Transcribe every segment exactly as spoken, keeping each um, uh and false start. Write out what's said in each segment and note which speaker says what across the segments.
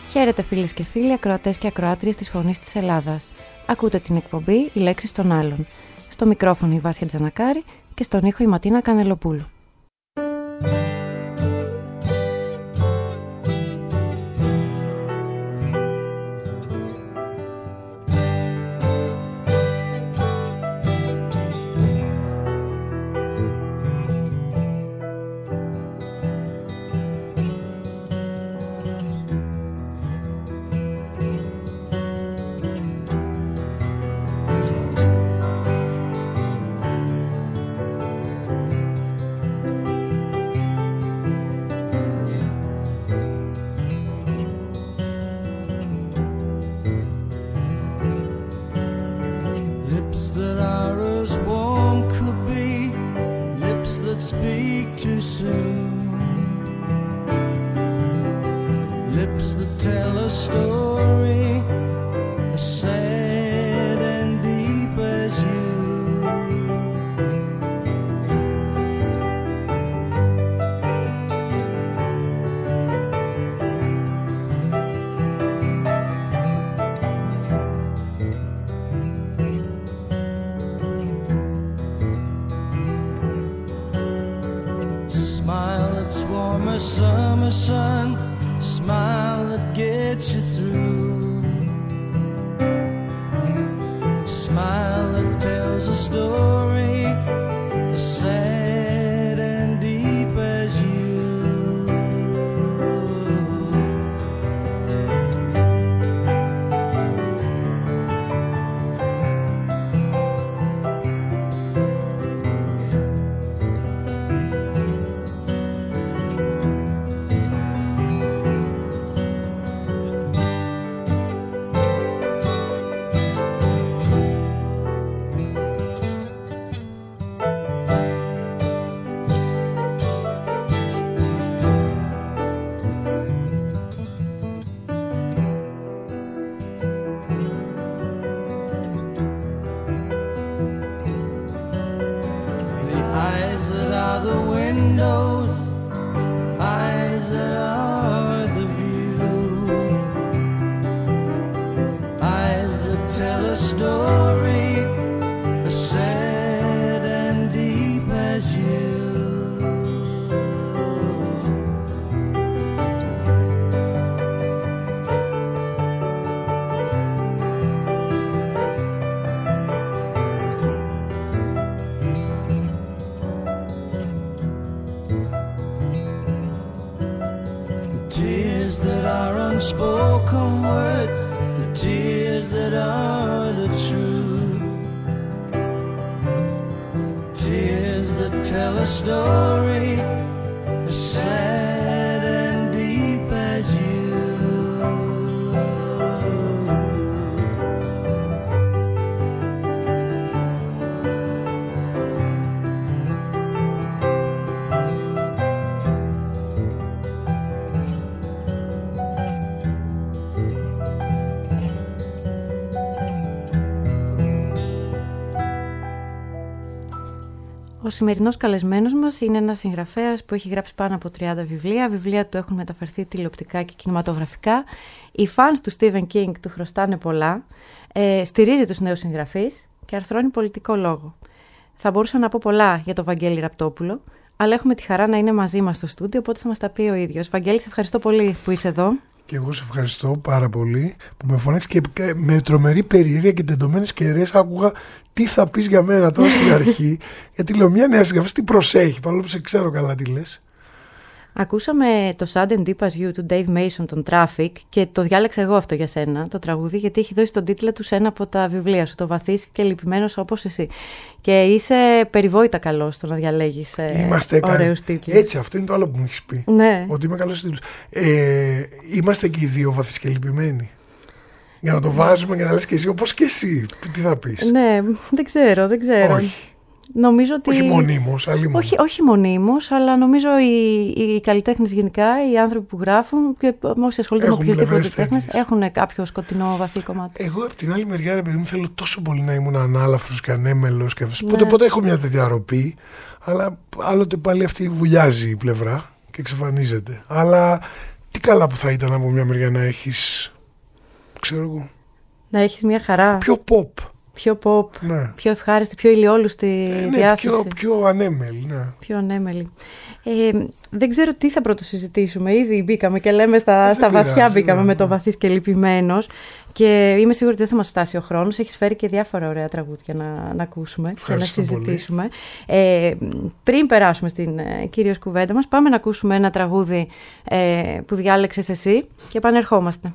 Speaker 1: Χαίρετε φίλες και φίλοι, ακροατές και ακροάτριες της Φωνής της Ελλάδας. Ακούτε την εκπομπή «Οι λέξεις των άλλων». Στο μικρόφωνο η Βάσια Τζανακάρη και στον ήχο η Ματίνα Κανελοπούλου.
Speaker 2: Summer sun, smile that gets you through, smile that tells a story as sad and deep as you. Spoken words, the tears that are the truth, tears that tell a story as sad and deep as you.
Speaker 1: Ο σημερινός καλεσμένος μας είναι ένας συγγραφέας που έχει γράψει πάνω από τριάντα βιβλία. Βιβλία του έχουν μεταφερθεί τηλεοπτικά και κινηματογραφικά. Οι φανς του Στίβεν Κίνγκ του χρωστάνε πολλά. Ε, στηρίζει τους νέους συγγραφείς και αρθρώνει πολιτικό λόγο. Θα μπορούσα να πω πολλά για τον Βαγγέλη Ραπτόπουλο, αλλά έχουμε τη χαρά να είναι μαζί μας στο στούντιο, οπότε θα μας τα πει ο ίδιος. Βαγγέλη, σε ευχαριστώ πολύ που είσαι εδώ.
Speaker 3: Και εγώ σε ευχαριστώ πάρα πολύ που με φωνάξεις και με τρομερή περιέργεια και τεντωμένες κεραίες άκουγα τι θα πεις για μένα τώρα στην αρχή. Γιατί λέω μια νέα συγγραφής τι προσέχει, παρόλο που σε ξέρω καλά τι λες.
Speaker 1: Ακούσαμε το Sudden Deep As You του Dave Mason, τον Traffic, και το διάλεξα εγώ αυτό για σένα, το τραγούδι, γιατί έχει δώσει τον τίτλο του σε ένα από τα βιβλία σου, το Βαθύς και Λυπημένος όπως εσύ. Και είσαι περιβόητα καλός στο να διαλέγεις ε, ωραίους τίτλους.
Speaker 3: Έτσι, αυτό είναι το άλλο που μου έχεις πει.
Speaker 1: Ναι.
Speaker 3: Ότι είμαι καλός στους τίτλους. Ε, είμαστε και οι δύο βαθύς και λυπημένοι. Για να το βάζουμε και να λες και εσύ, όπως και εσύ. Τι θα πεις.
Speaker 1: Ναι, δεν ξέρω, δεν ξέρω.
Speaker 3: Όχι.
Speaker 1: Νομίζω ότι...
Speaker 3: Όχι μονίμως, αλλήμον.
Speaker 1: Όχι, όχι μονίμως, αλλά νομίζω οι, οι καλλιτέχνες γενικά, οι άνθρωποι που γράφουν και όσοι ασχολούνται με οποιασδήποτε τέχνες έχουν κάποιο σκοτεινό βαθύ κομμάτι.
Speaker 3: Εγώ από την άλλη μεριά, ρε παιδί μου, θέλω τόσο πολύ να ήμουν ανάλαφρος και ανέμελος και αυτό. Ναι. Πότε πότε έχω μια τέτοια ροπή, αλλά άλλοτε πάλι αυτή βουλιάζει η πλευρά και εξαφανίζεται. Αλλά τι καλά που θα ήταν από μια μεριά να έχεις, ξέρω εγώ,
Speaker 1: να έχεις μια χαρά.
Speaker 3: Πιο pop.
Speaker 1: Πιο pop,
Speaker 3: ναι.
Speaker 1: Πιο ευχάριστη, πιο ηλιόλουστη
Speaker 3: ε, ναι,
Speaker 1: διάθεση.
Speaker 3: Πιο, πιο ανέμελη, ναι.
Speaker 1: Πιο ανέμελη. Ε, δεν ξέρω τι θα πρώτο συζητήσουμε. Ήδη μπήκαμε και λέμε στα, στα βαθιά πειράζει, μπήκαμε ναι, με το ναι. βαθύς και λυπημένος. Και είμαι σίγουρη ότι δεν θα μας φτάσει ο χρόνος. Έχεις φέρει και διάφορα ωραία τραγούδια να, να ακούσουμε. Ευχαριστώ και να συζητήσουμε. Ε, πριν περάσουμε στην ε, κυρίως κουβέντα μας, πάμε να ακούσουμε ένα τραγούδι ε, που διάλεξες εσύ και επανερχόμαστε.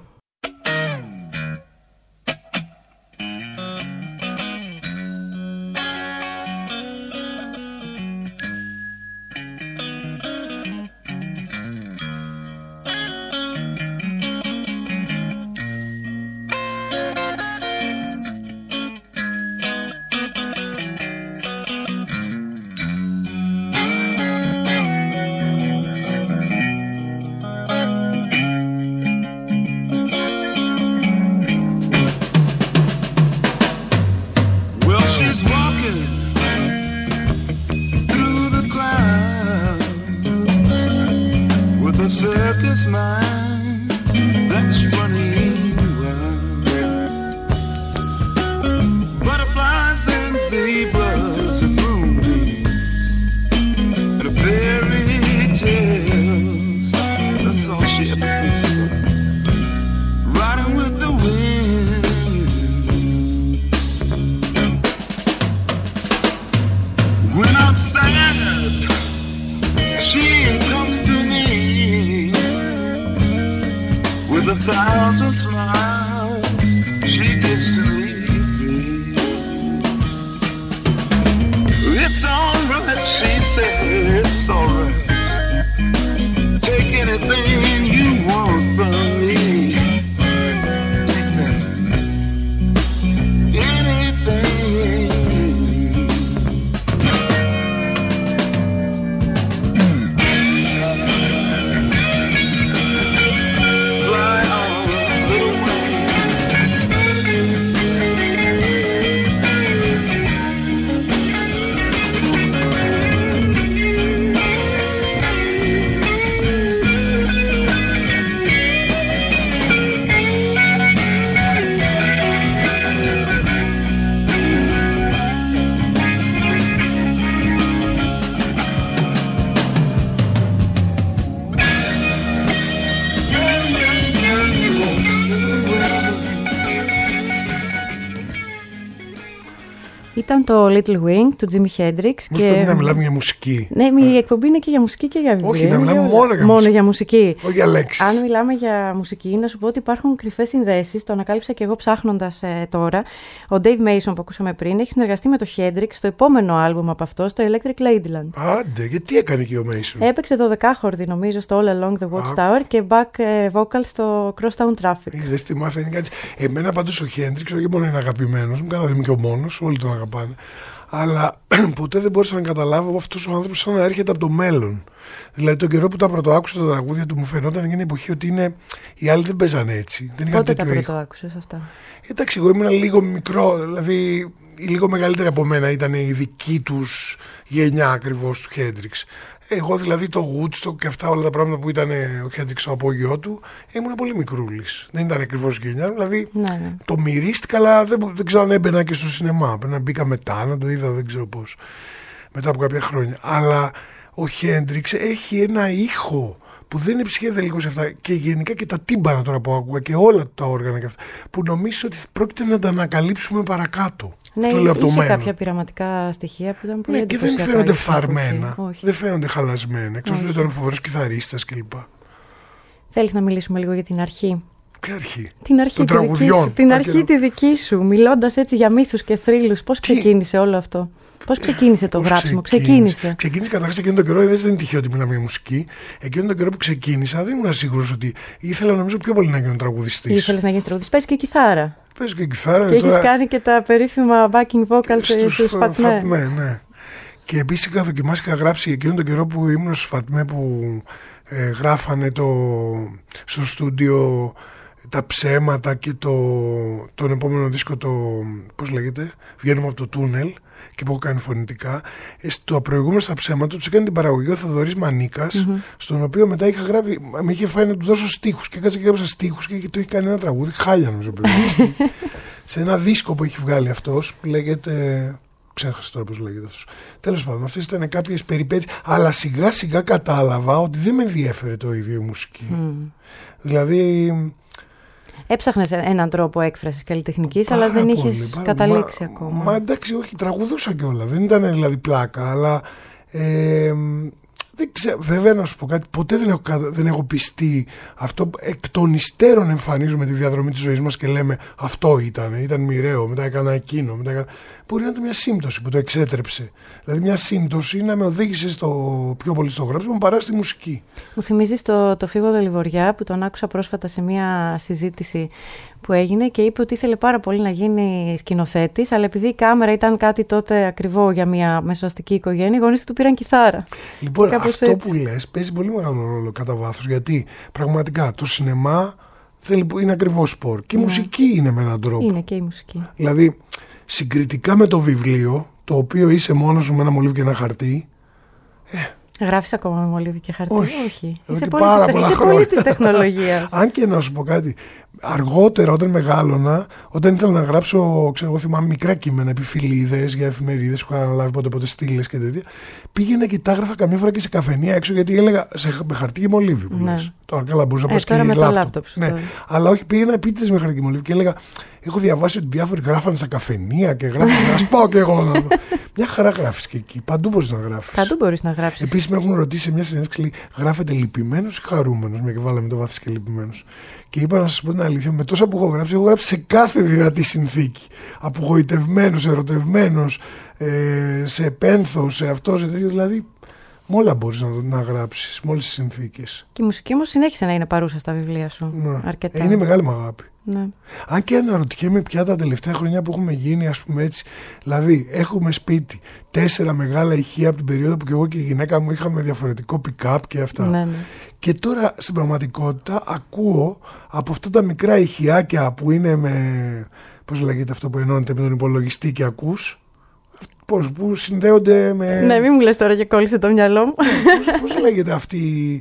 Speaker 1: Ήταν το Little Wing του Jimi Hendrix.
Speaker 3: Πώς και... πρέπει να μιλάμε για μουσική.
Speaker 1: Ναι, η εκπομπή είναι και για μουσική και για βιβλία.
Speaker 3: Όχι, να μιλάμε μόνο για
Speaker 1: μόνο
Speaker 3: μουσική.
Speaker 1: για μουσική.
Speaker 3: Όχι για λέξεις.
Speaker 1: Αν μιλάμε για μουσική, να σου πω ότι υπάρχουν κρυφές συνδέσεις. Το ανακάλυψα και εγώ ψάχνοντας ε, τώρα. Ο Dave Mason που ακούσαμε πριν έχει συνεργαστεί με το Hendrix στο επόμενο άλμπουμ από αυτό, στο Electric Ladyland.
Speaker 3: Άντε, γιατί τι έκανε και ο Mason.
Speaker 1: Έπαιξε δωδεκάχορδη νομίζω στο All Along the Watchtower και back ε, vocal στο Crosstown Traffic.
Speaker 3: Είδες τι μάθαινε κάτι. Εμένα πάντως ο Hendrix, όχι μόνο είναι αγαπημένος μου, καλά δεν είμαι και ο μόνος, όλοι τον αγαπάνε. Αλλά ποτέ δεν μπορούσα να καταλάβω από αυτός ο άνθρωπος σαν να έρχεται από το μέλλον. Δηλαδή τον καιρό που τα πρωτοάκουσα τα τραγούδια του μου φαινόταν για μια εποχή ότι είναι, οι άλλοι δεν παίζανε έτσι. Δεν
Speaker 1: πότε τα πρωτοάκουσες αυτά?
Speaker 3: Εντάξει, εγώ ήμουν λίγο μικρό, δηλαδή λίγο μεγαλύτερη από μένα ήταν η δική τους γενιά ακριβώς του Hendrix. Εγώ δηλαδή το Woodstock και αυτά όλα τα πράγματα που ήταν ο Hendrix στο απόγειό του ήμουν πολύ μικρούλης. Δεν ήταν ακριβώς γενιά, δηλαδή
Speaker 1: ναι, ναι.
Speaker 3: Το μυρίστηκα, αλλά δεν, δεν ξέρω αν έμπαινα και στο σινεμά. Πρέπει να μπήκα μετά, να το είδα, δεν ξέρω πώς. Μετά από κάποια χρόνια. Αλλά ο Hendrix έχει ένα ήχο που δεν ψυχέται λίγο σε αυτά και γενικά και τα τύμπανα τώρα που άκουγα και όλα τα όργανα και αυτά που νομίζω ότι πρόκειται να τα ανακαλύψουμε παρακάτω.
Speaker 1: Ναι,
Speaker 3: αυτό λέω από το
Speaker 1: είχε
Speaker 3: μέλλον.
Speaker 1: κάποια πειραματικά στοιχεία που ήταν πολύ
Speaker 3: ναι, και δεν φαίνονται φαρμένα, δεν φαίνονται χαλασμένα, εκτός ότι ήταν φοβερός κιθαρίστας κλπ.
Speaker 1: Θέλεις να μιλήσουμε λίγο για την αρχή?
Speaker 3: Ποια αρχή?
Speaker 1: Την αρχή, τη δική σου, την αρχή τη δική σου, μιλώντας έτσι για μύθους και θρύλους. Πώς ξεκίνησε όλο αυτό? Πώς ξεκίνησε το
Speaker 3: Πώς
Speaker 1: γράψιμο?
Speaker 3: Ξεκίνησε.
Speaker 1: Ξεκίνησε.
Speaker 3: Ξεκίνησε καταρχάς εκείνο τον καιρό, δεν είναι τυχαίο ότι μιλάμε για μουσική. Εκείνο τον καιρό που ξεκίνησα, δεν ήμουν σίγουρος ότι ήθελα νομίζω πιο πολύ να γίνω τραγουδιστής.
Speaker 1: Ήθελες να γίνεις τραγουδιστής? Παίζεις και κιθάρα.
Speaker 3: Παίζω και κιθάρα.
Speaker 1: Και
Speaker 3: τώρα...
Speaker 1: έχεις κάνει και τα περίφημα backing vocals στους Φατμέ.
Speaker 3: Ναι. Και επίσης είχα δοκιμάσει και είχα γράψει εκείνο τον καιρό που ήμουν στους Φατμέ που ε, γράφανε το, στο στούντιο τα ψέματα και το, τον επόμενο δίσκο, το, πώς λέγεται, βγαίνουμε από το τούνελ. και που έχω κάνει φωνητικά. Στο προηγούμενο στα ψέματα τους έκανε την παραγωγή ο Θοδωρής Μανίκας, mm-hmm. στον οποίο μετά είχα γράψει, με είχε φάει να του δώσω στίχους και κάτσα και έγραψα στίχους και το έχει κάνει ένα τραγούδι, χάλια νομίζω σε ένα δίσκο που έχει βγάλει αυτός που λέγεται. Ξέχασα τώρα πώς λέγεται αυτός. Τέλος πάντων, αυτές ήταν κάποιες περιπέτειες, αλλά σιγά σιγά κατάλαβα ότι δεν με ενδιέφερε το ίδιο η μουσική. Mm. Δηλαδή.
Speaker 1: Έψαχνες έναν τρόπο έκφρασης καλλιτεχνικής, αλλά δεν πολύ, είχες πάρα, καταλήξει μα, ακόμα.
Speaker 3: Μα εντάξει, όχι, τραγουδούσα κιόλα. Δεν ήταν δηλαδή πλάκα, αλλά. Ε, δεν ξέρω, βέβαια να σου πω κάτι, ποτέ δεν έχω, δεν έχω πιστεί αυτό. Εκ των υστέρων εμφανίζουμε τη διαδρομή της ζωής μας και λέμε αυτό ήταν, ήταν μοιραίο, μετά έκανα εκείνο. Μετά έκανα... Μπορεί να ήταν μια σύμπτωση που το εξέτρεψε. Δηλαδή μια σύμπτωση να με οδήγησε στο, πιο πολύ στο γράψιμο παρά στη μουσική.
Speaker 1: Μου θυμίζεις το, το Φίβο Δελιβοριά που τον άκουσα πρόσφατα σε μια συζήτηση που έγινε και είπε ότι ήθελε πάρα πολύ να γίνει σκηνοθέτης, αλλά επειδή η κάμερα ήταν κάτι τότε ακριβό για μια μεσοαστική οικογένεια, οι γονείς του πήραν κιθάρα.
Speaker 3: Λοιπόν, κάπως αυτό έτσι. Που λες παίζει πολύ μεγάλο ρόλο κατά βάθος, γιατί πραγματικά το σινεμά είναι ακριβό σπορ και η ναι. μουσική είναι με έναν τρόπο.
Speaker 1: Είναι και η μουσική.
Speaker 3: Δηλαδή, συγκριτικά με το βιβλίο, το οποίο είσαι μόνος σου με ένα μολύβι και ένα χαρτί. Ε,
Speaker 1: Γράφεις ακόμα με μολύβι και χαρτί?
Speaker 3: Όχι.
Speaker 1: Όχι.
Speaker 3: Είσαι πολύ, πάρα πολλά
Speaker 1: είσαι πολύ της τεχνολογίας.
Speaker 3: Αν και να σου πω κάτι, αργότερα όταν μεγάλωνα, όταν ήθελα να γράψω, ξέρω εγώ, θυμάμαι μικρά κείμενα, επιφυλίδες για εφημερίδες που είχα αναλάβει πότε πότε στήλες και τέτοια, πήγαινα και τα έγραφα καμιά φορά και σε καφενεία έξω, γιατί έλεγα σε, με χαρτί και μολύβι που ναι. λες. Τώρα καλά μπορούσα να
Speaker 1: ε,
Speaker 3: πας και
Speaker 1: με
Speaker 3: λάπτοπ. Ναι. Αλλά όχι, πήγαινα επίτηδες με χαρτί και μολύβι και έλεγα, έχω διαβάσει ότι διάφοροι γράφανε στα καφενεία και γράφανε, ας πάω και εγώ να δω. Μια χαρά γράφεις και εκεί. Παντού μπορείς να γράφεις.
Speaker 1: Παντού μπορείς να γράψεις.
Speaker 3: Επίσης με έχουν ρωτήσει σε μια συνέντευξη, γράφετε λυπημένος ή χαρούμενος? Μια και βάλαμε το βάθος και λυπημένος. Και είπα να σας πω την αλήθεια, με τόσα που έχω γράψει, έχω γράψει σε κάθε δυνατή συνθήκη. Απογοητευμένος, ερωτευμένος, ε, σε πένθος, σε αυτό, σε τέτοιο. Δηλαδή, με όλα μπορείς να, να γράψεις, με όλες τις συνθήκες.
Speaker 1: Και η μουσική όμως συνέχισε να είναι παρούσα στα βιβλία σου.
Speaker 3: Ναι.
Speaker 1: Αρκετά.
Speaker 3: Ε, είναι μεγάλη μου αγάπη.
Speaker 1: Ναι.
Speaker 3: Αν και αναρωτιέμαι πια τα τελευταία χρόνια που έχουμε γίνει, ας πούμε έτσι, δηλαδή έχουμε σπίτι τέσσερα μεγάλα ηχεία από την περίοδο που και εγώ και η γυναίκα μου είχαμε διαφορετικό pick-up και αυτά.
Speaker 1: Ναι, ναι.
Speaker 3: Και τώρα στην πραγματικότητα ακούω από αυτά τα μικρά ηχιάκια που είναι με, πώς λέγεται αυτό που ενώνεται με τον υπολογιστή και ακούς, πώς, που συνδέονται με...
Speaker 1: Ναι, μην μου λες τώρα και κόλλησε το μυαλό μου.
Speaker 3: Πώς, πώς λέγεται αυτή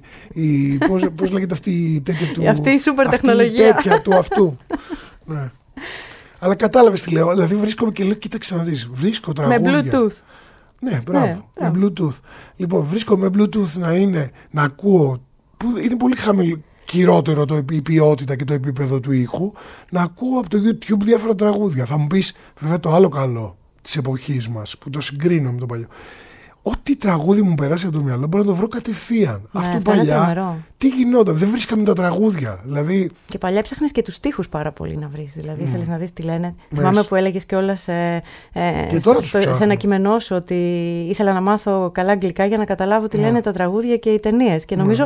Speaker 3: η... Πώς, πώς λέγεται αυτή η τέτοια του...
Speaker 1: Αυτή η σούπερ τεχνολογία.
Speaker 3: Αυτή η τέτοια του αυτού. Ναι. Αλλά κατάλαβες τι λέω. Δηλαδή βρίσκομαι και λέω, κοίταξε να δεις. Βρίσκω τραγούδια.
Speaker 1: Με Bluetooth.
Speaker 3: Ναι, μπράβο. Ναι, με Bluetooth. Λοιπόν, βρίσκω με Bluetooth να είναι, να ακούω, που είναι πολύ χαμηλό, χειρότερο το, η ποιότητα και το επίπεδο του ήχου, να ακούω από το YouTube διάφορα τραγούδια. Θα μου πεις, βέβαια το άλλο καλό της εποχής μας, που το συγκρίνω με το παλιό. Ό,τι τραγούδι μου περάσει από το μυαλό μπορώ να το βρω κατευθείαν. Ναι, αυτό παλιά. Τι γινόταν, δεν βρίσκαμε τα τραγούδια. Δηλαδή...
Speaker 1: Και παλιά ψάχνες και τους στίχους πάρα πολύ να βρεις. Δηλαδή, mm. θέλεις να δεις τι λένε. Μες. Θυμάμαι που έλεγες κιόλας ε, ε, στο, στο, σε ένα κείμενό σου ότι ήθελα να μάθω καλά αγγλικά για να καταλάβω τι mm. λένε τα τραγούδια και οι ταινίες. Και νομίζω mm.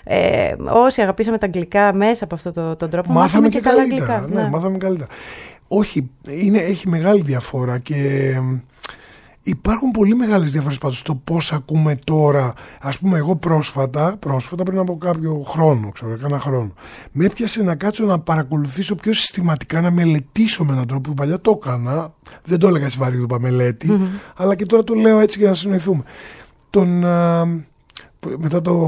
Speaker 1: ε, όσοι αγαπήσαμε τα αγγλικά μέσα από αυτόν τον το τρόπο,
Speaker 3: μάθαμε, μάθαμε
Speaker 1: και,
Speaker 3: και
Speaker 1: καλά
Speaker 3: καλύτερα.
Speaker 1: αγγλικά.
Speaker 3: Ναι,
Speaker 1: ναι.
Speaker 3: μάθαμε καλύτερα. Όχι, είναι, έχει μεγάλη διαφορά και. Υπάρχουν πολύ μεγάλες διαφορές πάντως στο πώς ακούμε τώρα. Ας πούμε, εγώ πρόσφατα, πρόσφατα πριν από κάποιο χρόνο, ξέρω, κάνα χρόνο, με έπιασε να κάτσω να παρακολουθήσω πιο συστηματικά, να μελετήσω με έναν τρόπο που παλιά το έκανα. Δεν το έλεγα στη βαρύδουπα μελέτη, mm-hmm. αλλά και τώρα το λέω έτσι για να συνοηθούμε. Τον, α, μετά το,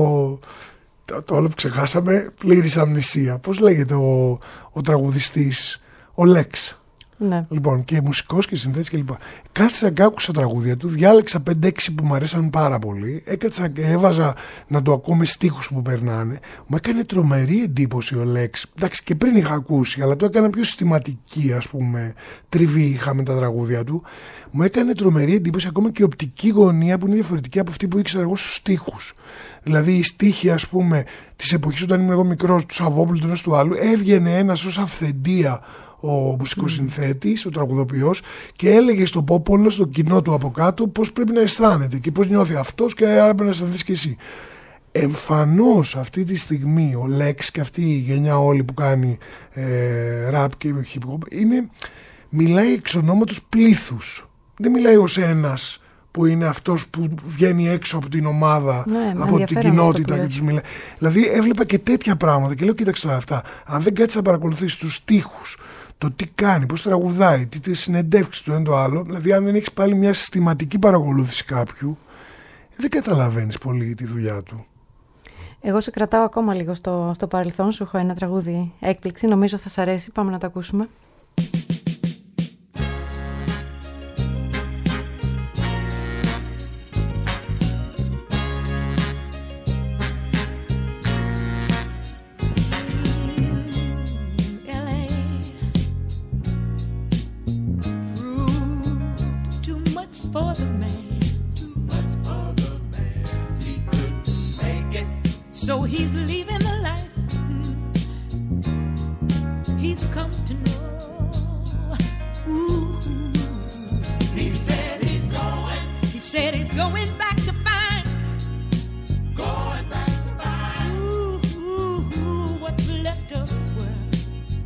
Speaker 3: το, το άλλο που ξεχάσαμε, πλήρης αμνησία. Πώς λέγεται ο, ο τραγουδιστής, ο Λέξ.
Speaker 1: Ναι.
Speaker 3: Λοιπόν, και μουσικός και συνθέτης κλπ. Κάτσα και άκουσα τραγούδια του, διάλεξα πέντε έξι που μου αρέσαν πάρα πολύ. Έκατσα και έβαζα να το ακούω με στίχους που περνάνε. Μου έκανε τρομερή εντύπωση ο Λέξ. Εντάξει, και πριν είχα ακούσει, αλλά το έκανα πιο συστηματική, ας πούμε, τριβή είχα με τα τραγούδια του. Μου έκανε τρομερή εντύπωση ακόμα και η οπτική γωνία που είναι διαφορετική από αυτή που ήξερα εγώ στους στίχους. Δηλαδή, οι στίχοι, ας πούμε, της εποχής όταν ήμουν εγώ μικρός, του Σαββόπουλου, του ενός του άλλου, έβγαινε ένας ως αυθεντία ο μουσικοσυνθέτης, mm. ο τραγουδοποιός, και έλεγε στον πόπολο, στο κοινό του από κάτω, πώς πρέπει να αισθάνεται και πώς νιώθει αυτός και άρα πρέπει να αισθανθείς και εσύ. Εμφανώς αυτή τη στιγμή ο Λέξ και αυτή η γενιά όλη που κάνει ε, rap και hip hop είναι, μιλάει εξ ονόματος πλήθους. Δεν μιλάει ως ένας που είναι αυτός που βγαίνει έξω από την ομάδα, ναι, από την κοινότητα και τους μιλάει. Δηλαδή έβλεπα και τέτοια πράγματα και λέω, κοίταξε τώρα αυτά. Αν δεν κάτσεις να παρακολουθείς τους στίχους, το τι κάνει, πώς τραγουδάει, τι, τι συνεντεύξεις του ένα το άλλο. Δηλαδή, αν δεν έχεις πάλι μια συστηματική παρακολούθηση κάποιου, δεν καταλαβαίνεις πολύ τη δουλειά του.
Speaker 1: Εγώ σε κρατάω ακόμα λίγο στο, στο παρελθόν. Σου έχω ένα τραγούδι έκπληξη. Νομίζω θα σ' αρέσει. Πάμε να το ακούσουμε.
Speaker 4: So he's leaving the life he's come to know. Ooh. He said he's going. He said he's going back to find. Going back to find. Ooh, ooh, ooh, what's left of his world?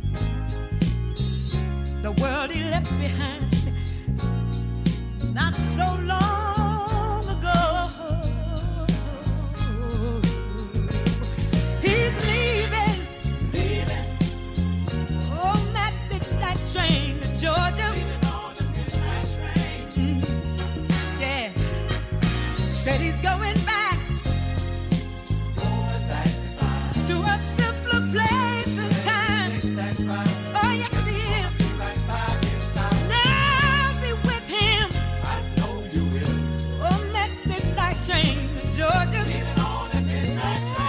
Speaker 4: The world he left behind not so long ago. He's leaving, leaving on that midnight train to Georgia. Leaving on the midnight train. Mm, yeah. Said he's going back, going back to, find. to a simpler place and time. Right. Oh yes, he is. Right by his side. Now be with him. I know you will. On that midnight train to Georgia. Leaving on that midnight train.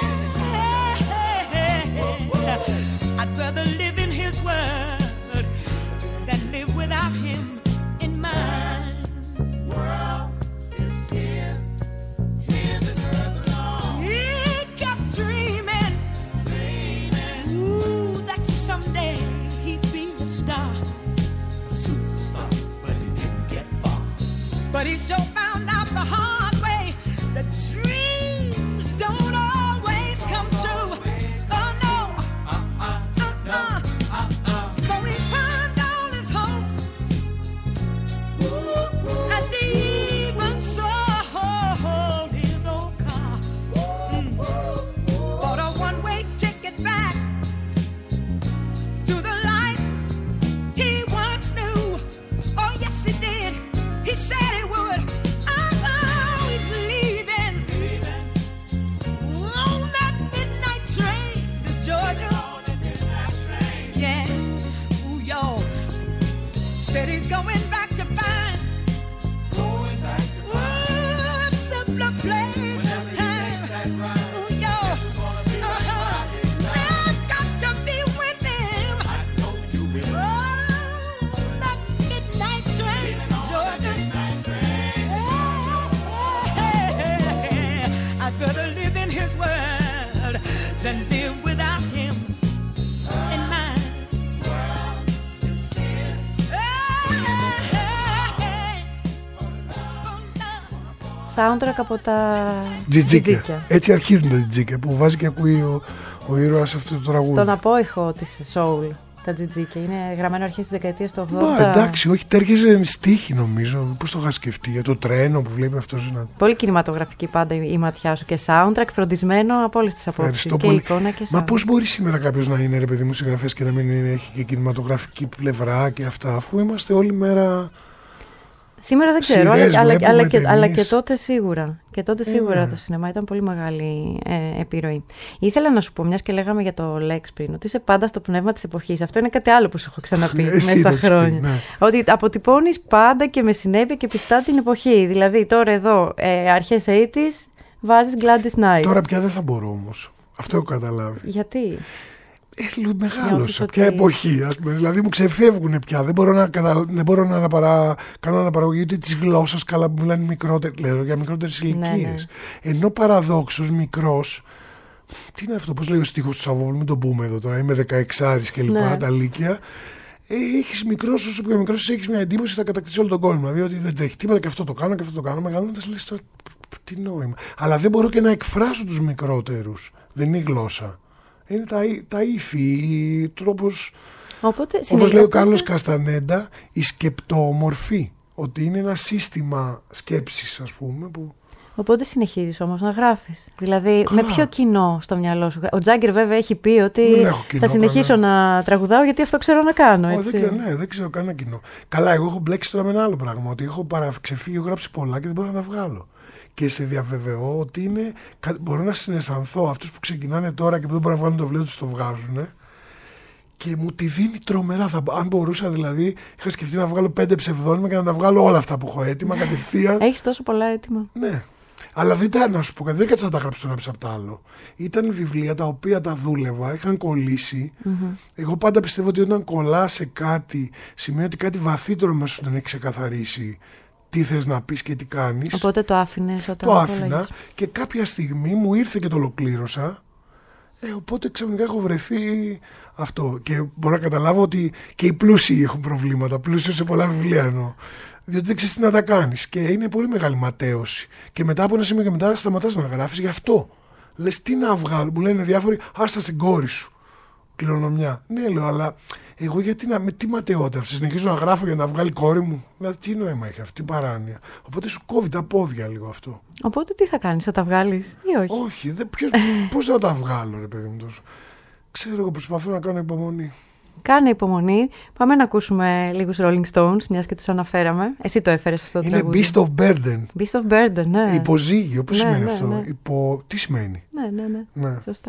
Speaker 4: I'd rather live in his world than live without him in mine. World is his, his and hers alone. He kept dreaming, dreaming, ooh, that someday he'd be a star, a superstar, but he didn't get far. But he sure found out the hard way that dreams don't always come true. He said he would. Oh, he's leaving, leaving on that midnight train to Georgia. On that midnight train. Yeah, ooh, y'all. Said he's going back to find, going back to find ooh, a simpler place and time. Right. Ooh, y'all. Uh-huh. I've got to be with him. I know you will. Oh, that midnight train to Georgia. I'd rather live in his world than live without him in mine. World is his.
Speaker 1: Soundtrack από τα
Speaker 3: τζιτζίκια. Έτσι αρχίζουν τα τζιτζίκια που βάζει και ακούει ο, ο ήρωας αυτό το τραγούδι.
Speaker 1: Στον απόϊχο της Soul. Τα τζιτζίκια είναι γραμμένο αρχές της δεκαετίας του ογδόντα.
Speaker 3: Μα εντάξει, όχι, τέργεζε στίχη νομίζω. Πώς το είχα σκεφτεί για το τρένο που βλέπει αυτός να...
Speaker 1: Πολύ κινηματογραφική πάντα η ματιά σου και soundtrack φροντισμένο από όλες τις απόψεις. Και
Speaker 3: πολύ.
Speaker 1: Εικόνα και soundtrack.
Speaker 3: Μα πώς μπορεί σήμερα κάποιος να είναι ρε παιδί μου συγγραφέας και να μην είναι, έχει και κινηματογραφική πλευρά και αυτά, αφού είμαστε όλη μέρα.
Speaker 1: Σήμερα δεν ξέρω,
Speaker 3: Σειρές,
Speaker 1: αλλά, αλλά, αλλά, και,
Speaker 3: ταινίες.
Speaker 1: αλλά και τότε σίγουρα. Και τότε σίγουρα
Speaker 3: ε,
Speaker 1: το σινεμά ήταν πολύ μεγάλη ε, επιρροή. Ήθελα να σου πω, μιας και λέγαμε για το Lex πριν, ότι είσαι πάντα στο πνεύμα της εποχής. Αυτό είναι κάτι άλλο που σου έχω ξαναπεί μέσα στα χρόνια. Πει, ναι. Ότι αποτυπώνεις πάντα και με συνέπεια και πιστά την εποχή. Δηλαδή τώρα εδώ, ε, αρχές ογδόντα, βάζεις Gladys Knight.
Speaker 3: Τώρα πια δεν θα μπορώ όμως. Αυτό έχω καταλάβει.
Speaker 1: Γιατί?
Speaker 3: Ε, μεγάλωσα, ποια ότι... εποχή. Δηλαδή μου ξεφεύγουν πια. Δεν μπορώ να, κατα... δεν μπορώ να αναπαρα... κάνω αναπαραγωγή ούτε της γλώσσας καλά που μιλάνε μικρότεροι, λέω, για μικρότερες ηλικίες. Ναι, ναι. Ενώ παραδόξως μικρός. Τι είναι αυτό, πώς λέει ο στίχος του Σαββόπουλου, μην το πούμε εδώ τώρα. Είμαι δεκαεξάρης και λοιπά, ναι. Τα λύκεια. Ε, έχεις μικρός, όσο πιο μικρός, έχεις μια εντύπωση ότι θα κατακτήσει όλο τον κόσμο. Δηλαδή ότι δεν τρέχει τίποτα και αυτό το κάνω και αυτό το κάνω. Μεγαλώνοντας λες τώρα, τι νόημα. Αλλά δεν μπορώ και να εκφράσω τους μικρότερους. Δεν είναι η γλώσσα. Είναι τα, τα ύφη, τρόπος. Οπότε, όπως λέει ο Κάρλος Καστανέντα, η σκεπτόμορφη. Ότι είναι ένα σύστημα σκέψης, ας πούμε. Που...
Speaker 1: Οπότε συνεχίζεις όμως να γράφεις. Δηλαδή, Α. με ποιο κοινό στο μυαλό σου? Ο Τζάγκερ βέβαια έχει πει ότι κοινό, θα συνεχίσω κανένα. να τραγουδάω γιατί αυτό ξέρω να κάνω. Έτσι.
Speaker 3: Oh, δεν, ναι, δεν ξέρω κανένα κοινό. Καλά, εγώ έχω μπλέξει τώρα με ένα άλλο πράγμα. Ότι έχω παραξεφύγει, έχω γράψει πολλά και δεν μπορώ να τα βγάλω. Και σε διαβεβαιώ ότι είναι, μπορώ να συναισθανθώ αυτούς που ξεκινάνε τώρα και που δεν μπορούν να βγάλουν το βιβλίο τους, το βγάζουν. Και μου τη δίνει τρομερά. Θα, αν μπορούσα δηλαδή, είχα σκεφτεί να βγάλω πέντε ψευδόνυμα και να τα βγάλω όλα αυτά που έχω έτοιμα κατευθείαν.
Speaker 1: Έχεις τόσο πολλά έτοιμα.
Speaker 3: Ναι. Αλλά δεν τα, να σου πω κάτι, δεν κάτσα να τα γράψω το ένα πίσω από το άλλο. Ήταν βιβλία τα οποία τα δούλευα, είχαν κολλήσει. Mm-hmm. Εγώ πάντα πιστεύω ότι όταν κολλά σε κάτι, σημαίνει ότι κάτι βαθύτερο μέσα σου δεν έχει ξεκαθαρίσει τι θες να πεις και τι κάνεις.
Speaker 1: Οπότε το άφηνες όταν
Speaker 3: το άφηνα και κάποια στιγμή μου ήρθε και το ολοκλήρωσα. Ε, οπότε ξαφνικά έχω βρεθεί αυτό. Και μπορώ να καταλάβω ότι και οι πλούσιοι έχουν προβλήματα. Πλούσιο σε πολλά βιβλία εννοώ. Διότι δεν ξέρεις τι να τα κάνεις. Και είναι πολύ μεγάλη ματέωση. Και μετά από ένα σημείο και μετά σταματάς να γράφεις γι' αυτό. Λες τι να βγάλω. Μου λένε διάφοροι, άστα στην κόρη σου. Κληρονομιά. Ναι, λέω, αλλά εγώ γιατί να, με τι ματαιότητα αυτή. Συνεχίζω να γράφω για να βγάλει κόρη μου. Δηλαδή τι νόημα έχει αυτή η παράνοια. Οπότε σου κόβει τα πόδια λίγο αυτό.
Speaker 1: Οπότε τι θα κάνεις, θα τα βγάλεις ή όχι?
Speaker 3: Όχι, πώς θα τα βγάλω, ρε παιδί μου τόσο. Ξέρω, εγώ προσπαθώ να κάνω υπομονή.
Speaker 1: Κάνε υπομονή. Πάμε να ακούσουμε λίγους Rolling Stones, μιας και τους αναφέραμε. Εσύ το έφερες αυτό το
Speaker 3: είναι τραγούδι. Είναι Beast of Burden.
Speaker 1: Beast of Burden, ναι.
Speaker 3: Υποζύγιο, πώς
Speaker 1: ναι,
Speaker 3: σημαίνει
Speaker 1: ναι,
Speaker 3: αυτό?
Speaker 1: Ναι.
Speaker 3: Υπο... Τι σημαίνει?
Speaker 1: Ναι, ναι, ναι. ναι. Σωστά.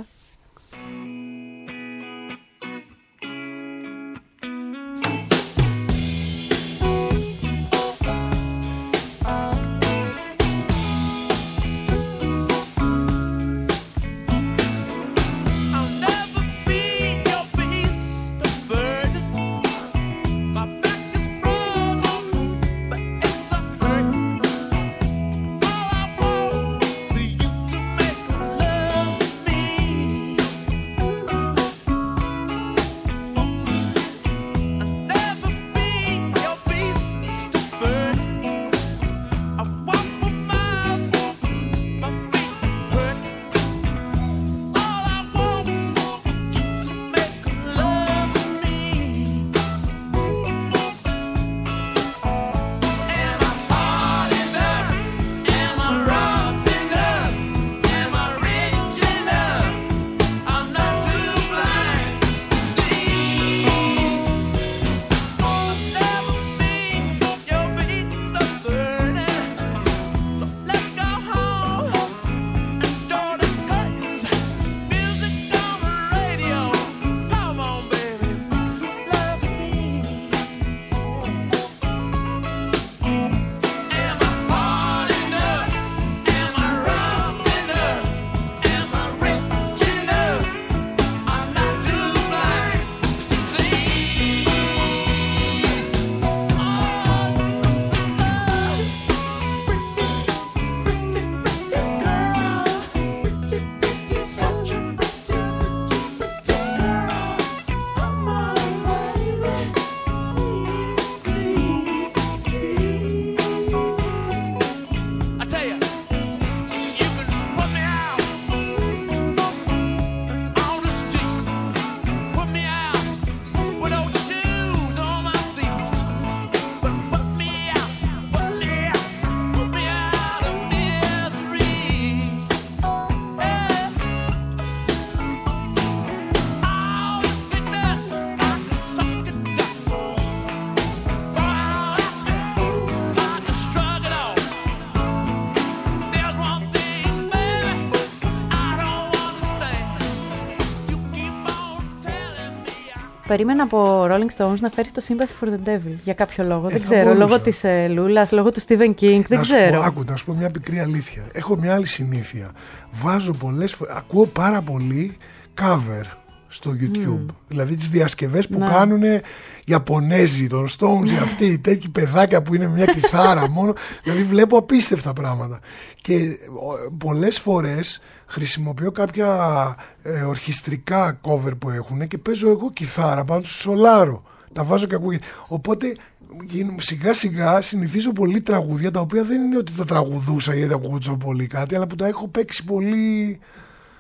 Speaker 1: Περίμενα από Rolling Stones να φέρεις το Sympathy for the Devil για κάποιο λόγο. Ε, δεν ξέρω. Μπορούσα. Λόγω της ε, Λούλας, λόγω του Stephen King. Δεν
Speaker 3: να
Speaker 1: ξέρω.
Speaker 3: Πω, άκου, να σου πω μια πικρή αλήθεια. Έχω μια άλλη συνήθεια. Βάζω πολλές φορές. Ακούω πάρα πολύ cover στο YouTube. Mm. Δηλαδή τις διασκευές που κάνουν Ιαπωνέζοι των Stones, οι αυτοί, τέτοιοι παιδάκια που είναι με μια κιθάρα μόνο. Δηλαδή βλέπω απίστευτα πράγματα. Και πολλές φορές χρησιμοποιώ κάποια ε, ορχιστρικά cover που έχουν και παίζω εγώ κιθάρα πάνω του σολάρω. Τα βάζω και ακούγεται. Οπότε σιγά σιγά συνηθίζω πολύ τραγούδια τα οποία δεν είναι ότι τα τραγουδούσα ή δεν ακούγονταν πολύ κάτι, αλλά που τα έχω παίξει πολύ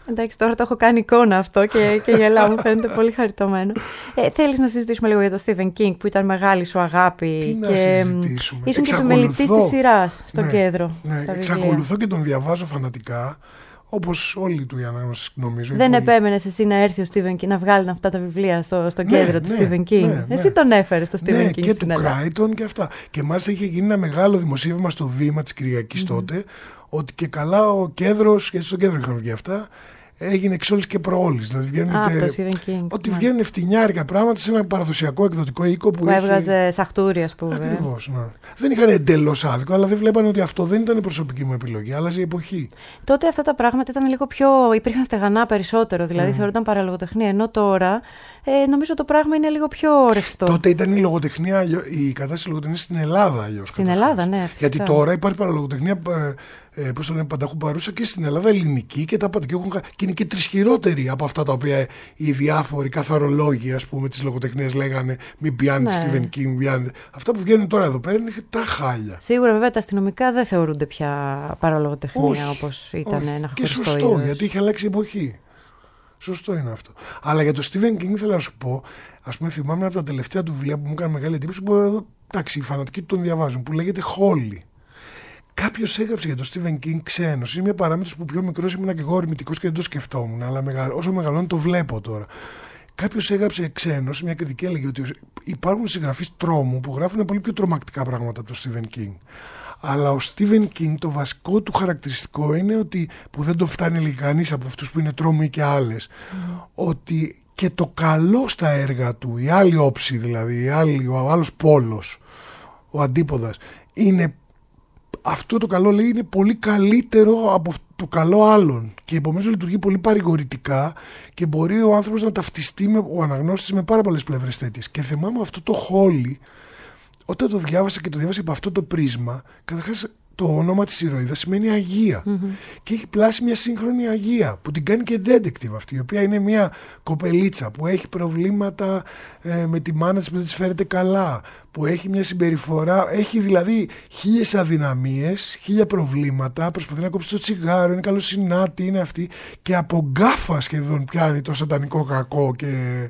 Speaker 1: Εντάξει, τώρα το έχω κάνει εικόνα αυτό και, και γελάω, μου φαίνεται πολύ χαριτωμένο. Ε, θέλεις να συζητήσουμε λίγο για τον Stephen King που ήταν μεγάλη σου αγάπη?
Speaker 3: Τι να
Speaker 1: και
Speaker 3: συζητήσουμε.
Speaker 1: Ήσουν και επιμελητής της σειράς στο
Speaker 3: ναι,
Speaker 1: κέντρο.
Speaker 3: Ναι,
Speaker 1: στα
Speaker 3: εξακολουθώ και τον διαβάζω φανατικά, όπως όλοι του οι ανάγνωσες νομίζω.
Speaker 1: Δεν
Speaker 3: πολύ...
Speaker 1: επέμενες εσύ να έρθει ο Stephen King, να βγάλει αυτά τα βιβλία στο, στο
Speaker 3: ναι,
Speaker 1: κέντρο του
Speaker 3: ναι,
Speaker 1: Stephen King?
Speaker 3: Ναι, ναι.
Speaker 1: Εσύ τον έφερες το Stephen
Speaker 3: ναι,
Speaker 1: King
Speaker 3: και
Speaker 1: στην
Speaker 3: του
Speaker 1: Ελλάδα.
Speaker 3: Crichton και αυτά. Και μάλιστα είχε γίνει ένα μεγάλο δημοσίευμα στο Βήμα της Κυριακής mm-hmm. τότε, ότι και καλά ο κέντρος, γιατί στο κέντρο είχαν βγει αυτά, έγινε εξ όλης και προόλης. Δηλαδή βγαίνουν,
Speaker 1: Α,
Speaker 3: τε...
Speaker 1: το Stephen King,
Speaker 3: ότι
Speaker 1: ναι.
Speaker 3: βγαίνουν φτηνιάρικα πράγματα σε ένα παραδοσιακό εκδοτικό οίκο που,
Speaker 1: που
Speaker 3: είχε...
Speaker 1: έβγαζε σαχτούρι, ας πούμε.
Speaker 3: Ακριβώς, ναι. Δεν είχαν εντελώς άδικο, αλλά δεν βλέπανε ότι αυτό δεν ήταν η προσωπική μου επιλογή, άλλαζε η εποχή.
Speaker 1: Τότε αυτά τα πράγματα ήταν λίγο πιο. Υπήρχαν στεγανά περισσότερο, δηλαδή mm. θεωρούνταν παραλογοτεχνία. Ενώ τώρα ε, νομίζω το πράγμα είναι λίγο πιο ρευστό.
Speaker 3: Τότε ήταν η λογοτεχνία, η κατάσταση λογοτεχνία στην Ελλάδα αλλιώς.
Speaker 1: Στην Ελλάδα, ναι. Φυσικά.
Speaker 3: Γιατί τώρα υπάρχει παραλογοτεχνία. Ε, πώς το λένε, πανταχού παρούσα και στην Ελλάδα ελληνική και τα πάντα. Και, έχουν, και είναι και τρισχυρότεροι από αυτά τα οποία οι διάφοροι καθαρολόγοι, ας πούμε, της λογοτεχνίας λέγανε μην πιάνετε
Speaker 1: ναι.
Speaker 3: Stephen King, μην πιάνετε. Αυτά που βγαίνουν τώρα εδώ πέρα είναι τα χάλια.
Speaker 1: Σίγουρα, βέβαια, τα αστυνομικά δεν θεωρούνται πια παραλογοτεχνία όπως ήταν
Speaker 3: όχι.
Speaker 1: ένα χωριστό
Speaker 3: Και σωστό,
Speaker 1: είδος.
Speaker 3: γιατί είχε αλλάξει η εποχή. Σωστό είναι αυτό. Αλλά για το Stephen King θέλω να σου πω, ας πούμε, θυμάμαι από τα τελευταία του βιβλία που μου έκανε μεγάλη εντύπωση, που εντάξει, οι φανατικοί του τον διαβάζουν, που λέγεται Holly. Κάποιος έγραψε για τον Stephen King ξένος. Είναι μια παράμετρος που πιο μικρός ήμουν και εγώ ορμητικός και δεν το σκεφτόμουν. Αλλά μεγαλ... όσο μεγαλώνει το βλέπω τώρα. Κάποιος έγραψε ξένος, μια κριτική έλεγε ότι υπάρχουν συγγραφείς τρόμου που γράφουν πολύ πιο τρομακτικά πράγματα από τον Stephen King. Αλλά ο Stephen King το βασικό του χαρακτηριστικό είναι ότι, που δεν το φτάνει λίγα κανείς από αυτούς που είναι τρόμοι και άλλες, mm. ότι και το καλό στα έργα του, η άλλη όψη δηλαδή, η άλλη, ο άλλος πόλος, ο αντίποδας, είναι. Αυτό το καλό, λέει, είναι πολύ καλύτερο από το καλό άλλων και επομένως λειτουργεί πολύ παρηγορητικά και μπορεί ο άνθρωπος να ταυτιστεί με, ο αναγνώστης με πάρα πολλές πλευρές τέτοιες. Και θυμάμαι αυτό το Holly, όταν το διάβασα και το διάβασα από αυτό το πρίσμα, καταρχάς το όνομα της ηρωίδας σημαίνει Αγία mm-hmm. και έχει πλάσει μια σύγχρονη Αγία που την κάνει και detective αυτή, η οποία είναι μια κοπελίτσα που έχει προβλήματα ε, με τη μάνα της που δεν της φέρεται καλά, που έχει μια συμπεριφορά, έχει δηλαδή χίλιες αδυναμίες, χίλια προβλήματα, προσπαθεί να κόψει το τσιγάρο, είναι καλοσυνάτη, είναι αυτή και από γκάφα σχεδόν πιάνει το σατανικό κακό και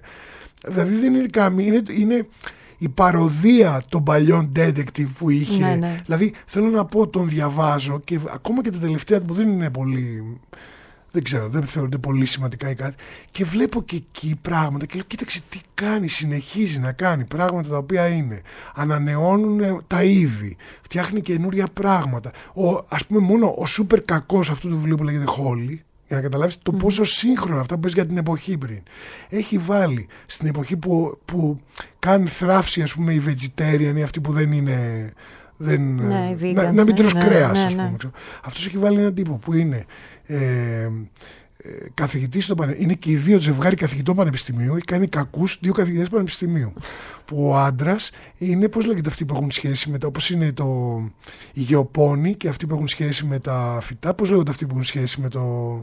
Speaker 3: δηλαδή δεν είναι καμία, είναι, είναι η παροδία των παλιών detective που είχε.
Speaker 1: Ναι, ναι.
Speaker 3: Δηλαδή θέλω να πω, τον διαβάζω και ακόμα και τα τελευταία που δεν είναι πολύ, δεν ξέρω, δεν θεωρούνται πολύ σημαντικά ή κάτι, και βλέπω και εκεί πράγματα και λέω κοίταξε τι κάνει, συνεχίζει να κάνει πράγματα τα οποία είναι, ανανεώνουν τα είδη, φτιάχνει καινούρια πράγματα. Ο, ας πούμε μόνο ο σούπερ κακός αυτού του βιβλίου που λέγεται Holly, για να καταλάβεις το πόσο σύγχρονα αυτά που πες για την εποχή πριν. Έχει βάλει στην εποχή που, που κάνει θράψη, ας πούμε, οι vegetarian ή αυτοί που δεν είναι. Δεν,
Speaker 1: ναι, vegans,
Speaker 3: να, να μην τρως
Speaker 1: ναι,
Speaker 3: κρέας,
Speaker 1: ναι,
Speaker 3: ας πούμε.
Speaker 1: ναι.
Speaker 3: Αυτός έχει βάλει έναν τύπο που είναι ε, ε, καθηγητής στο πανεπιστήμιο. Είναι και οι δύο ζευγάρι καθηγητών πανεπιστημίου. Έχει κάνει κακούς δύο καθηγητές πανεπιστημίου. Που ο άντρας είναι, πώς λέγεται, αυτοί που έχουν σχέση με τα. Όπως είναι το, οι γεωπόνοι και αυτοί που έχουν σχέση με τα φυτά. Πώς λέγονται αυτοί που έχουν σχέση με το.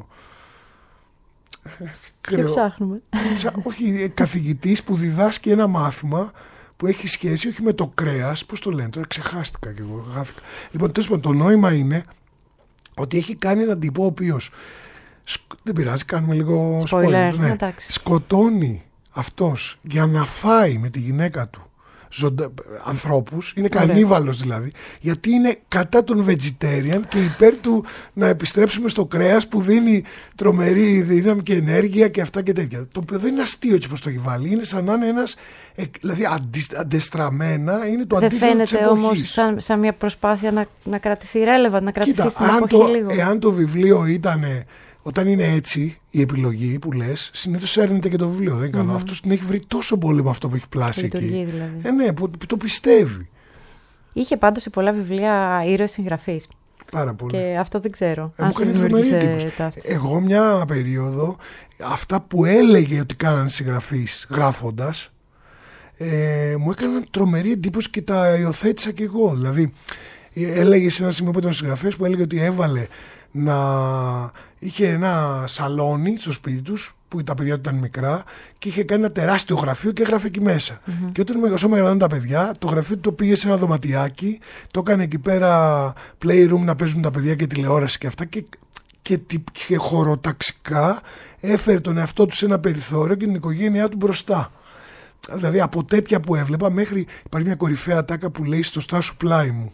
Speaker 1: Και ψάχνουμε.
Speaker 3: Όχι, καθηγητής που διδάσκει ένα μάθημα που έχει σχέση όχι με το κρέας. Πώς το λένε, τώρα ξεχάστηκα κι εγώ. Χάθηκα. Λοιπόν, τέλος πάντων, το νόημα είναι ότι έχει κάνει έναν τύπο ο οποίος. Δεν πειράζει, κάνουμε λίγο spoiler.
Speaker 1: spoiler
Speaker 3: Ναι. Σκοτώνει αυτός για να φάει με τη γυναίκα του ζωντα... ανθρώπους, είναι κανίβαλος δηλαδή, γιατί είναι κατά τον vegetarian και υπέρ του να επιστρέψουμε στο κρέας που δίνει τρομερή δύναμη και ενέργεια και αυτά και τέτοια. Το οποίο δεν είναι αστείο έτσι πως το έχει βάλει, είναι σαν να είναι ένας, δηλαδή αντι... αντεστραμμένα είναι το αντίθετο της εποχής.
Speaker 1: Δεν φαίνεται όμως σαν, σαν μια προσπάθεια να, να κρατηθεί relevant, να κρατηθεί
Speaker 3: Κοίτα,
Speaker 1: στην
Speaker 3: αν
Speaker 1: εποχή
Speaker 3: το,
Speaker 1: λίγο.
Speaker 3: Εάν το βιβλίο ήταν. Όταν είναι έτσι η επιλογή που λες, συνήθως έρνεται και το βιβλίο. Δεν κάνω. Mm-hmm. Αυτός την έχει βρει τόσο πολύ με αυτό που έχει πλάσει εκεί.
Speaker 1: Δηλαδή.
Speaker 3: Ε, ναι, που, που το πιστεύει.
Speaker 1: Είχε πάντως σε πολλά βιβλία ήρωες συγγραφείς.
Speaker 3: Πάρα πολύ.
Speaker 1: Και αυτό δεν ξέρω.
Speaker 3: Ε, αν μου δημιουργήσε Εγώ μια περίοδο, αυτά που έλεγε ότι κάνανε συγγραφείς γράφοντας, ε, μου έκαναν τρομερή εντύπωση και τα υιοθέτησα κι εγώ. Δηλαδή, έλεγε σε ένα σημείο που ήταν συγγραφέας που έλεγε ότι έβαλε να είχε ένα σαλόνι στο σπίτι τους που τα παιδιά του ήταν μικρά και είχε κάνει ένα τεράστιο γραφείο και έγραφε εκεί μέσα. Mm-hmm. Και όταν όσο μεγαλώνουν τα παιδιά, το γραφείο του το πήγε σε ένα δωματιάκι, το έκανε εκεί πέρα playroom να παίζουν τα παιδιά και τηλεόραση και αυτά και, και, και χωροταξικά έφερε τον εαυτό του σε ένα περιθώριο και την οικογένειά του μπροστά. Δηλαδή από τέτοια που έβλεπα μέχρι υπάρχει μια κορυφαία ατάκα που λέει «Στο στάσου πλάι μου».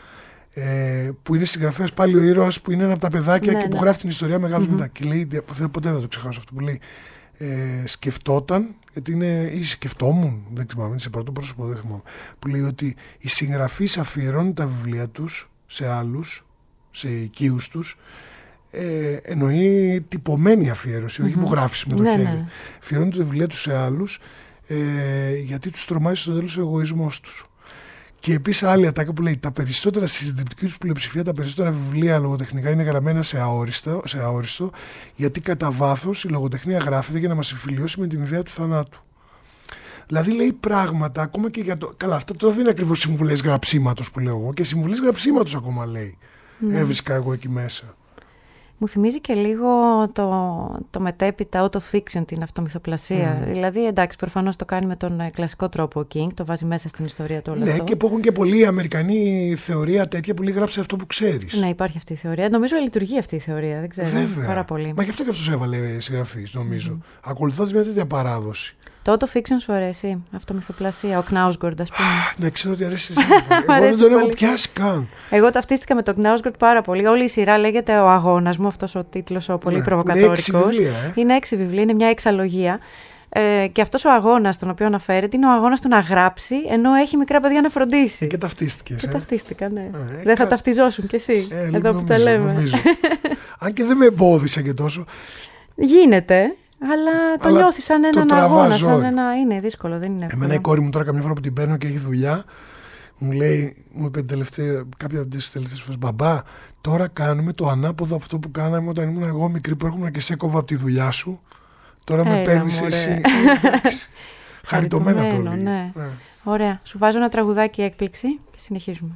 Speaker 3: Ε, που είναι συγγραφέας πάλι ο ήρωας που είναι ένα από τα παιδάκια ναι, και ναι. που γράφει την ιστορία μεγάλος mm-hmm. μετά. Και λέει, ποτέ δεν το ξεχάσω αυτό που λέει, ε, σκεφτόταν, γιατί είναι, ή σκεφτόμουν, δεν θυμάμαι, είναι σε πρώτο πρόσωπο, δεν θυμάμαι, που λέει ότι οι συγγραφείς αφιερώνουν τα βιβλία τους σε άλλους, σε οικείους τους, ε, εννοεί τυπωμένη αφιέρωση, mm-hmm. όχι που γράφεις με το ναι, χέρι. Ναι. Αφιερώνουν τα βιβλία τους σε άλλους, ε, γιατί τους τρομάζει στο τέλος ο εγωισμός τους. Και επίσης άλλη ατάκα που λέει: τα περισσότερα στη συντριπτική τους πλειοψηφία, τα περισσότερα βιβλία λογοτεχνικά είναι γραμμένα σε αόριστο, σε αόριστο, γιατί κατά βάθος η λογοτεχνία γράφεται για να μας συμφιλιώσει με την ιδέα του θανάτου. Δηλαδή λέει πράγματα ακόμα και για το. Καλά, αυτά τώρα δεν είναι ακριβώς συμβουλές γραψίματος που λέω εγώ, και συμβουλές γραψίματος ακόμα λέει. Ναι. Έβρισκα εγώ εκεί μέσα. Μου
Speaker 1: θυμίζει και λίγο το, το μετέπειτα auto-fiction, την αυτομυθοπλασία. Mm. Δηλαδή, εντάξει, προφανώς το κάνει με τον κλασικό τρόπο ο King, το βάζει μέσα στην ιστορία του όλο
Speaker 3: ναι,
Speaker 1: αυτό.
Speaker 3: Και που έχουν και πολλοί Αμερικανοί θεωρία τέτοια που λέει γράψε αυτό που ξέρεις.
Speaker 1: Ναι, υπάρχει αυτή η θεωρία. Νομίζω λειτουργεί αυτή η θεωρία, δεν ξέρω.
Speaker 3: Βέβαια.
Speaker 1: Πάρα πολύ.
Speaker 3: Μα γι' αυτό και αυτός έβαλε συγγραφής, νομίζω. Mm. Ακολουθώντας μια τέτοια παράδοση.
Speaker 1: Το auto-fiction σου αρέσει, αυτομυθοπλασία, ο Κνάουσγκορντ, ας πούμε.
Speaker 3: Ναι, ξέρω ότι αρέσει εσύ. Εγώ δεν τον έχω πιάσει καν.
Speaker 1: Εγώ ταυτίστηκα με τον Κνάουσγκορντ πάρα πολύ. Όλη η σειρά λέγεται Ο Αγώνας μου, αυτός ο τίτλος ο πολύ ναι, προβοκατόρικος. Είναι έξι βιβλία, ε? Είναι έξι βιβλία, είναι μια εξαλογία. Ε, και αυτός ο αγώνας τον οποίο αναφέρεται είναι ο αγώνας του να γράψει ενώ έχει μικρά παιδιά να φροντίσει.
Speaker 3: Ε, και ταυτίστηκες.
Speaker 1: Και
Speaker 3: ε?
Speaker 1: ταυτίστηκα, ναι.
Speaker 3: Ε,
Speaker 1: δεν κα... θα ταυτιζόσουν κι εσύ.
Speaker 3: Ε,
Speaker 1: εδώ που τα λέμε.
Speaker 3: Νομίζω. Αν και δεν με εμπόδισε και τόσο.
Speaker 1: Γίνεται. Αλλά το νιώθει σαν έναν αγώνα, σαν ένα. Είναι δύσκολο, δεν είναι εύκολο.
Speaker 3: Εμένα η κόρη μου τώρα, καμιά φορά που την παίρνω και έχει δουλειά, μου λέει, μου είπε τελευταία, κάποια από τις τελευταίες φορές, μπαμπά, τώρα κάνουμε το ανάποδο από αυτό που κάναμε όταν ήμουν εγώ μικρή, που έρχομαι και σε κόβω από τη δουλειά σου. Τώρα Έλα, με παίρνεις εσύ. Χαριτωμένα το λέει.
Speaker 1: Ναι. Ναι. Ωραία. Σου βάζω ένα τραγουδάκι έκπληξη και συνεχίζουμε.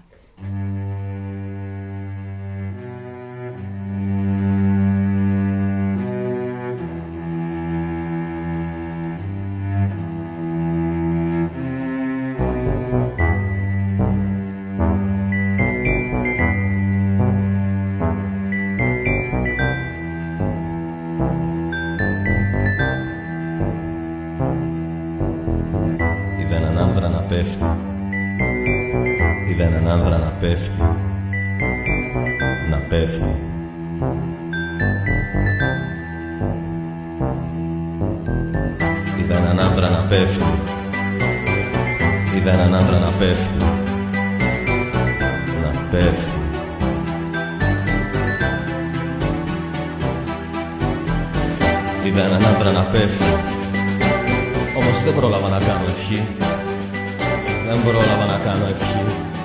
Speaker 5: Πέφτει. Είδα έναν άνδρα να πέφτει. Να πέφτει. Είδα έναν άνδρα να πέφτει. Είδα έναν άνδρα να πέφτει. Να πέφτει. Είδα έναν άνδρα να πέφτει. Όμως δεν πρόλαβα να κάνω ευχή. Δεν πρόλαβα να κάνω ευχή.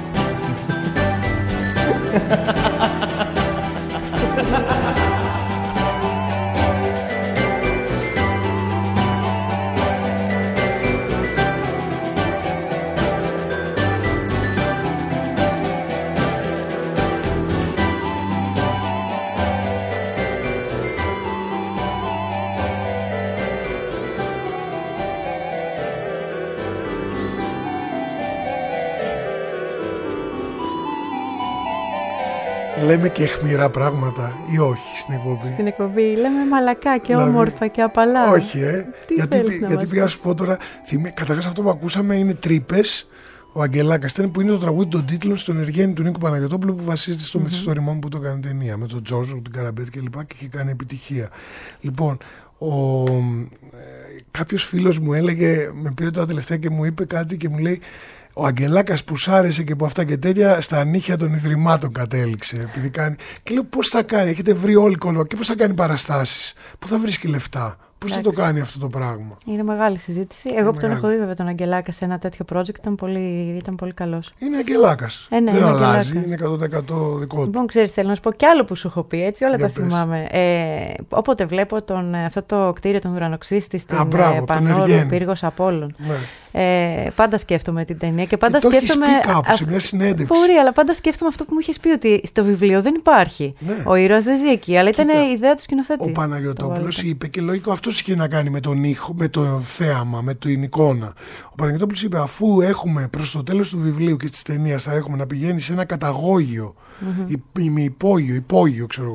Speaker 3: Λέμε και αιχμηρά πράγματα ή όχι στην εκπομπή?
Speaker 1: Στην εκπομπή λέμε μαλακά και δηλαδή, όμορφα και απαλά.
Speaker 3: Όχι, ε. Τι γιατί γιατί πήγα να σου πω τώρα. Καταρχάς αυτό που ακούσαμε είναι Τρύπες, ο Αγγελάκας. Ήταν που είναι το τραγούδι των τίτλων στον Εργένη του Νίκου Παναγιωτόπουλου, που βασίζεται στο mm-hmm. μυθιστόρημά μου που το έκανε ταινία. Με τον Τζόρζο, την Καραμπέτ και λοιπά, και είχε κάνει επιτυχία. Λοιπόν, ο, ε, κάποιος φίλος μου έλεγε, με πήρε τώρα τελευταία και μου είπε κάτι και μου λέει: ο Αγγελάκας που σ' άρεσε και από αυτά και τέτοια, στα νύχια των Ιδρυμάτων κατέληξε. Επειδή κάνει... Και λέω πώς θα κάνει, έχετε βρει όλοι κόλλο, και πώς θα κάνει παραστάσεις, πού θα βρίσκει λεφτά, πώς θα το κάνει αυτό το πράγμα.
Speaker 1: Είναι μεγάλη συζήτηση. Εγώ που τον έχω δει βέβαια τον Αγγελάκα σε ένα τέτοιο project ήταν πολύ, ήταν πολύ καλός.
Speaker 3: Είναι Αγγελάκας. Ε, ναι, δεν είναι αλλάζει, Αγγελάκας. Είναι εκατό τοις εκατό δικό του.
Speaker 1: Λοιπόν, ξέρεις, θέλω να σου πω κι άλλο που σου έχω πει, έτσι, όλα Για τα πες. θυμάμαι. Ε, όποτε βλέπω τον, αυτό το κτίριο των Ουρανοξύστη στην Πανόρου, Πύργος Απόλλων. Ναι. Ε, πάντα σκέφτομαι την ταινία και πάντα
Speaker 3: και
Speaker 1: σκέφτομαι.
Speaker 3: Το έχεις πει κάπου σε μια συνέντευξη.
Speaker 1: Μπορεί, αλλά πάντα σκέφτομαι αυτό που μου είχες πει, ότι στο βιβλίο δεν υπάρχει. Ναι. Ο ήρωας δεν ζει εκεί, αλλά Κοίτα, ήταν η ιδέα του σκηνοθέτη.
Speaker 3: Ο Παναγιωτόπουλος είπε, και λογικό αυτός είχε να κάνει με τον ήχο, με το θέαμα, με την εικόνα. Ο Παναγιωτόπουλος είπε, αφού έχουμε προς το τέλος του βιβλίου και της ταινίας, θα έχουμε να πηγαίνει σε ένα καταγόγιο, mm-hmm. ή, με υπόγειο, υπόγειο ξέρω εγώ,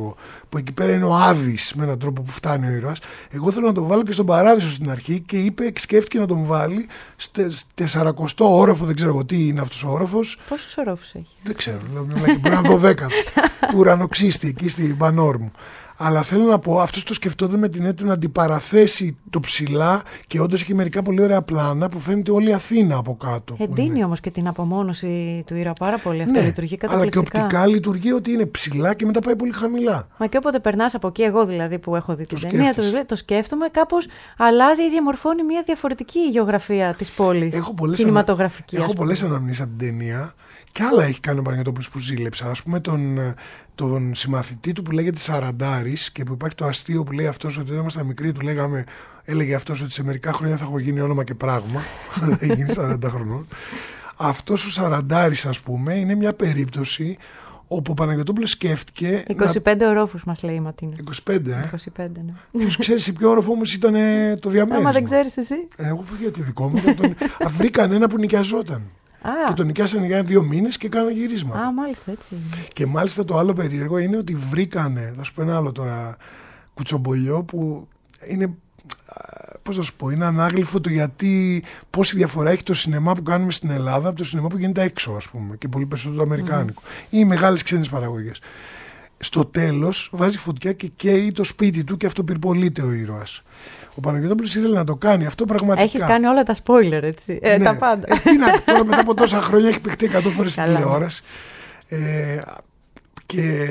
Speaker 3: που εκεί πέρα είναι ο Άδης με έναν τρόπο που φτάνει ο ήρωας. Εγώ θέλω να τον βάλω και στον Παράδεισο στην αρχή και είπε, σκέφτηκε να τον βάλει στο σαρακοστό όροφο, δεν ξέρω εγώ τι είναι αυτός ο όροφος.
Speaker 1: Πόσους ορόφους έχει?
Speaker 3: Δεν ξέρω, μπορεί να είναι δωδέκατος του ουρανοξύστη εκεί στην Πανόρμου. Αλλά θέλω να πω, αυτός το σκεφτόταν με την έννοια να αντιπαραθέσει το ψηλά και όντως έχει μερικά πολύ ωραία πλάνα που φαίνεται όλη η Αθήνα από κάτω.
Speaker 1: Εντείνει όμως και την απομόνωση του ήρωα πάρα πολύ. Αυτό
Speaker 3: ναι,
Speaker 1: λειτουργεί καταπληκτικά.
Speaker 3: Αλλά και οπτικά λειτουργεί ότι είναι ψηλά και μετά πάει πολύ χαμηλά.
Speaker 1: Μα και όποτε περνάς από εκεί, εγώ δηλαδή που έχω δει
Speaker 3: το
Speaker 1: την ταινία, το, το σκέφτομαι, κάπως αλλάζει ή διαμορφώνει μια διαφορετική γεωγραφία της πόλης.
Speaker 3: Έχω πολλές
Speaker 1: κινηματογραφική.
Speaker 3: Ανα... Έχω πολλές αναμνήσεις από την ταινία. Και άλλα έχει κάνει ο Παναγιωτόπουλος που ζήλεψα. Ας πούμε τον, τον συμμαθητή του που λέγεται Σαραντάρης και που υπάρχει το αστείο που λέει αυτός ότι όταν ήμασταν μικροί του λέγαμε, έλεγε αυτός ότι σε μερικά χρόνια θα έχω γίνει όνομα και πράγμα. Θα γίνει σαράντα χρονών. Αυτός ο Σαραντάρης, ας πούμε, είναι μια περίπτωση όπου ο Παναγιωτόπουλος σκέφτηκε.
Speaker 1: είκοσι πέντε να... ορόφους μας λέει η Ματίνα.
Speaker 3: είκοσι πέντε, ε.
Speaker 1: είκοσι πέντε, ναι.
Speaker 3: Ποιος ξέρεις σε ποιο όροφο όμως ήταν το διαμέρισμα.
Speaker 1: Άμα δεν ξέρεις εσύ.
Speaker 3: Εγώ γιατί δικό μου. Τον... βρήκαν ένα που νοικιαζόταν.
Speaker 1: Α.
Speaker 3: Και τον νοικιάσανε για δύο μήνες και κάνανε γυρίσματα.
Speaker 1: Α, μάλιστα έτσι.
Speaker 3: Και μάλιστα το άλλο περίεργο είναι ότι βρήκανε, θα σου πω ένα άλλο τώρα κουτσομπολιό που είναι, πώς θα σου πω, είναι ανάγλυφο το γιατί πόση διαφορά έχει το σινεμά που κάνουμε στην Ελλάδα από το σινεμά που γίνεται έξω, ας πούμε, και πολύ περισσότερο το αμερικάνικο mm. ή οι μεγάλες ξένες παραγωγές. Στο τέλος βάζει φωτιά και καίει το σπίτι του και αυτοπυρπολείται ο ήρωας. Ο Παναγιώτοπουλος ήθελε να το κάνει αυτό πραγματικά.
Speaker 1: Έχεις κάνει όλα τα spoiler, έτσι. Ε,
Speaker 3: ναι.
Speaker 1: Τα πάντα.
Speaker 3: Ε, τι να, τώρα μετά από τόσα χρόνια έχει παιχτεί εκατό φορές στην τηλεόραση. Ε, και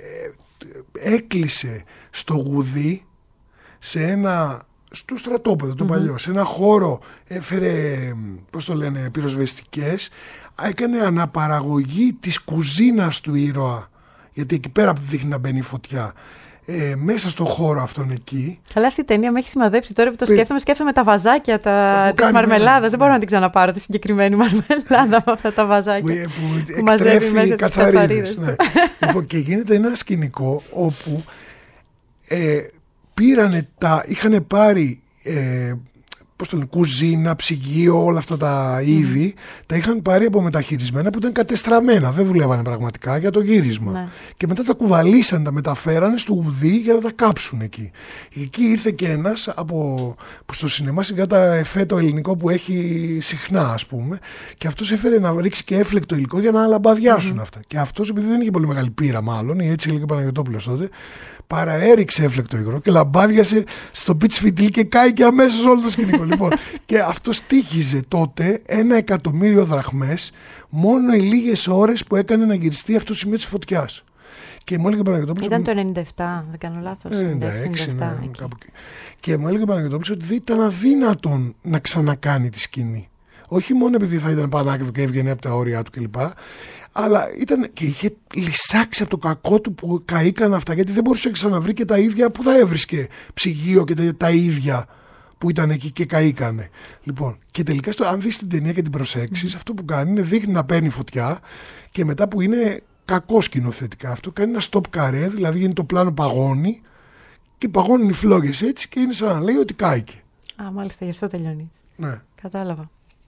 Speaker 3: έκλεισε στο Γουδί σε ένα, στο στρατόπεδο το mm-hmm. παλιό, σε ένα χώρο, έφερε, πώς το λένε, πυροσβεστικές, έκανε αναπαραγωγή της κουζίνας του ήρωα, γιατί εκεί πέρα που δείχνει να μπαίνει η φωτιά. Ε, μέσα στο χώρο αυτόν εκεί.
Speaker 1: Καλά, αυτή η ταινία με έχει σημαδέψει τώρα που το σκέφτομαι. Σκέφτομαι τα βαζάκια τα... τη μαρμελάδα. Ναι. Δεν μπορώ να την ξαναπάρω τη συγκεκριμένη μαρμελάδα με αυτά τα βαζάκια.
Speaker 3: Που, που,
Speaker 1: που μαζεύει μέσα τις κατσαρίδες.
Speaker 3: Ναι. Λοιπόν, και γίνεται ένα σκηνικό όπου ε, πήρανε τα. Είχαν πάρει. Ε, πώς το λένε, κουζίνα, ψυγείο, όλα αυτά τα είδη, mm. τα είχαν πάρει από μεταχειρισμένα που ήταν κατεστραμμένα. Δεν δουλεύανε πραγματικά για το γύρισμα. Ναι. Και μετά τα κουβαλήσαν, τα μεταφέρανε στο Ουδί για να τα κάψουν εκεί. Εκεί ήρθε και ένας από, που στο σινεμά σιγά τα εφέ το ελληνικό που έχει συχνά, ας πούμε, και αυτός έφερε να ρίξει και έφλεκτο υλικό για να λαμπαδιάσουν mm. αυτά. Και αυτός, επειδή δεν είχε πολύ μεγάλη πείρα, μάλλον, ή έτσι έλεγε ο Παναγιωτόπουλος τότε, παραέριξε έφλεκτο υγρό και λαμπάδιασε στο pitch φιτίλ και κάηκε αμέσως όλο το σκηνικό. Λοιπόν, και αυτό στοίχιζε τότε ένα εκατομμύριο δραχμές μόνο οι λίγες ώρες που έκανε να γυριστεί αυτό το σημείο της φωτιάς. Και μου έλεγε ο Παναγιωτόπουλος.
Speaker 1: Ήταν το ενενήντα επτά, δεν κάνω λάθος.
Speaker 3: ενενήντα έξι, ενενήντα επτά, ναι, κάπου εκεί. Και μου έλεγε ο Παναγιωτόπουλος ότι δεν ήταν αδύνατον να ξανακάνει τη σκηνή. Όχι μόνο επειδή θα ήταν πανάκριβο και έβγαινε από τα όρια του κλπ. Αλλά ήταν και είχε λυσάξει από το κακό του που καήκαν αυτά, γιατί δεν μπορούσε να ξαναβρει και τα ίδια που θα έβρισκε ψυγείο και τα, τα ίδια που ήταν εκεί και καήκανε. Λοιπόν, και τελικά στο, αν δεις την ταινία και την προσέξεις, mm. αυτό που κάνει είναι δείχνει να παίρνει φωτιά και μετά που είναι κακό σκηνοθετικά αυτό, κάνει ένα stop καρέ, δηλαδή γίνει το πλάνο παγώνει και παγώνουν οι φλόγες έτσι και είναι σαν να λέει ότι κάηκε.
Speaker 1: Α, μάλιστα, γι' αυτό τελειώνει.
Speaker 3: Ναι.
Speaker 1: Κατάλαβα.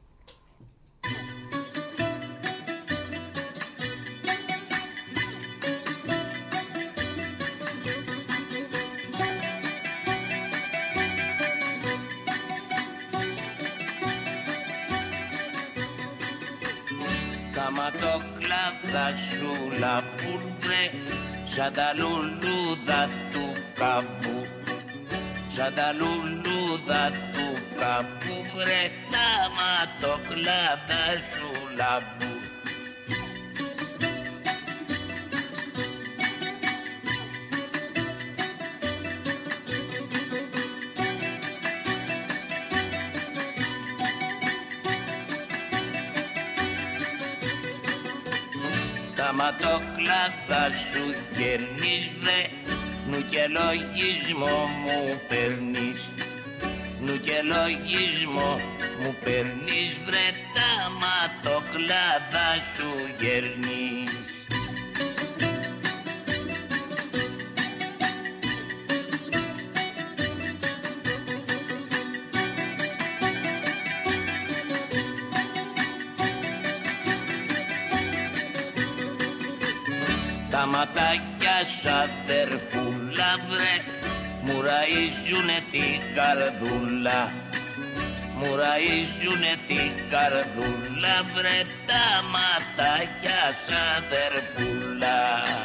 Speaker 6: Κάμα το κλάδα σου λαπούρδε σαν τα λουλούδα του καπού, σαν τα λουλούδα του καπού, βρε κάμα το κλάδα σου λαμπού. Άμα το κλάδα σου γερνείς βρε, νου και λογισμό μου παίρνεις, νου και λογισμό μου παίρνεις βρε, άμα το κλάδα σου γερνείς. Τα ματάκια αδερφούλα βρε, μου ραΐζουνε την καρδούλα, μου ραΐζουνε την καρδούλα βρε, τα ματάκια σαν αδερφούλα.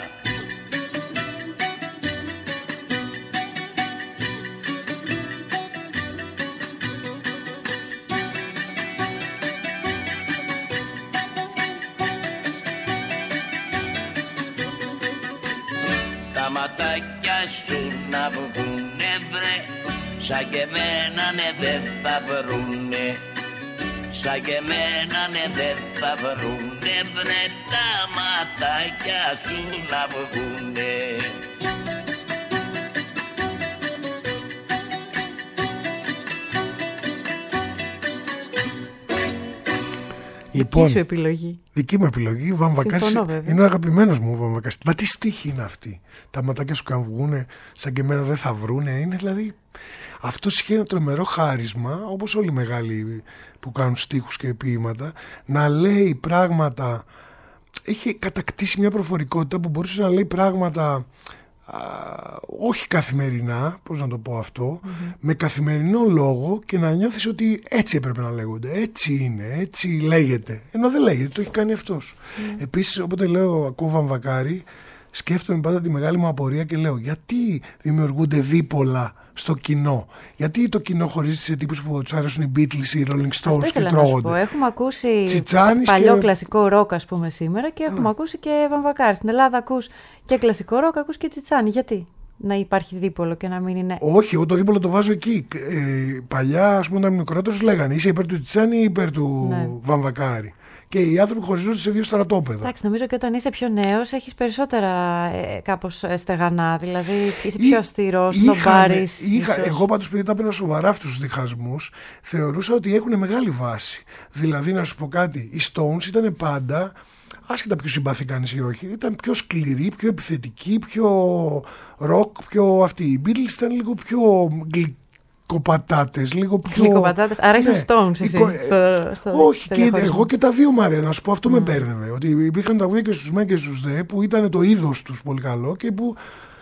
Speaker 6: Τα ματάκια σου να βγουνε βρε, σαν και εμένα ναι δεν θα βρουνε, σαν και εμένα ναι δεν θα βρουνε βρε, τα ματάκια σου να βγουνε.
Speaker 3: Λοιπόν,
Speaker 1: δική σου επιλογή.
Speaker 3: Δική μου επιλογή, Βαμβακάρης. Είναι ο αγαπημένος μου ο Βαμβακάρης. Μα τι στίχη είναι αυτή. Τα ματάκια σου καν βγούνε, σαν και εμένα δεν θα βρούνε. Είναι δηλαδή. Αυτός είχε ένα τρομερό χάρισμα, όπως όλοι οι μεγάλοι που κάνουν στίχους και ποίηματα, να λέει πράγματα. Είχε κατακτήσει μια προφορικότητα που μπορούσε να λέει πράγματα. Α, όχι καθημερινά, πώς να το πω αυτό, mm-hmm. με καθημερινό λόγο και να νιώθεις ότι έτσι έπρεπε να λέγονται, έτσι είναι, έτσι λέγεται, ενώ δεν λέγεται, το έχει κάνει αυτός. Mm. Επίσης, όποτε λέω ακούω Βαμβακάρη, σκέφτομαι πάντα τη μεγάλη μου απορία και λέω γιατί δημιουργούνται δίπολα στο κοινό, γιατί το κοινό χωρίζεται σε τύπους που τους αρέσουν οι Beatles, οι Rolling Stones και τρώγονται.
Speaker 1: Έχουμε ακούσει
Speaker 3: Τσιτσάνης
Speaker 1: παλιό
Speaker 3: και...
Speaker 1: κλασικό ροκ, ας πούμε, σήμερα και έχουμε ναι. ακούσει και Βαμβακάρη. Στην Ελλάδα ακούς και κλασικό ροκ, ακούς και Τσιτσάνη. Γιατί να υπάρχει δίπολο και να μην είναι.
Speaker 3: Όχι, εγώ το δίπολο το βάζω εκεί. Ε, παλιά, ας πούμε, όταν ήμουν μικρότερος, λέγανε είσαι υπέρ του Τσιτσάνη ή υπέρ του ναι. Βαμβακάρη. Και οι άνθρωποι χωριζόνται σε δύο στρατόπεδα.
Speaker 1: Εντάξει, νομίζω και όταν είσαι πιο νέος έχεις περισσότερα ε, κάπως στεγανά. Δηλαδή είσαι πιο αυστηρός, σνομπάρης.
Speaker 3: Εγώ πάντως, επειδή τα έπαιρνα σοβαρά αυτούς τους διχασμούς, θεωρούσα ότι έχουν μεγάλη βάση. Δηλαδή, να σου πω κάτι, οι Stones ήταν πάντα, άσχετα πιο συμπαθήκαν ή όχι, ήταν πιο σκληροί, πιο επιθετικοί, πιο rock, πιο αυτοί. Οι Beatles ήταν λίγο πιο γλυκοί. Κοπατάτες, λίγο πιο.
Speaker 1: Γλυκοπατάτες, άρα ήσουν ναι. Stones εσύ. Οικο... Στο, στο,
Speaker 3: όχι, στο και εγώ και τα δύο Μαρία, να σου πω, αυτό mm. με μπέρδευε. Ότι υπήρχαν τραγούδια και στους Μεν και στους Δε που ήταν το είδος τους πολύ καλό και που.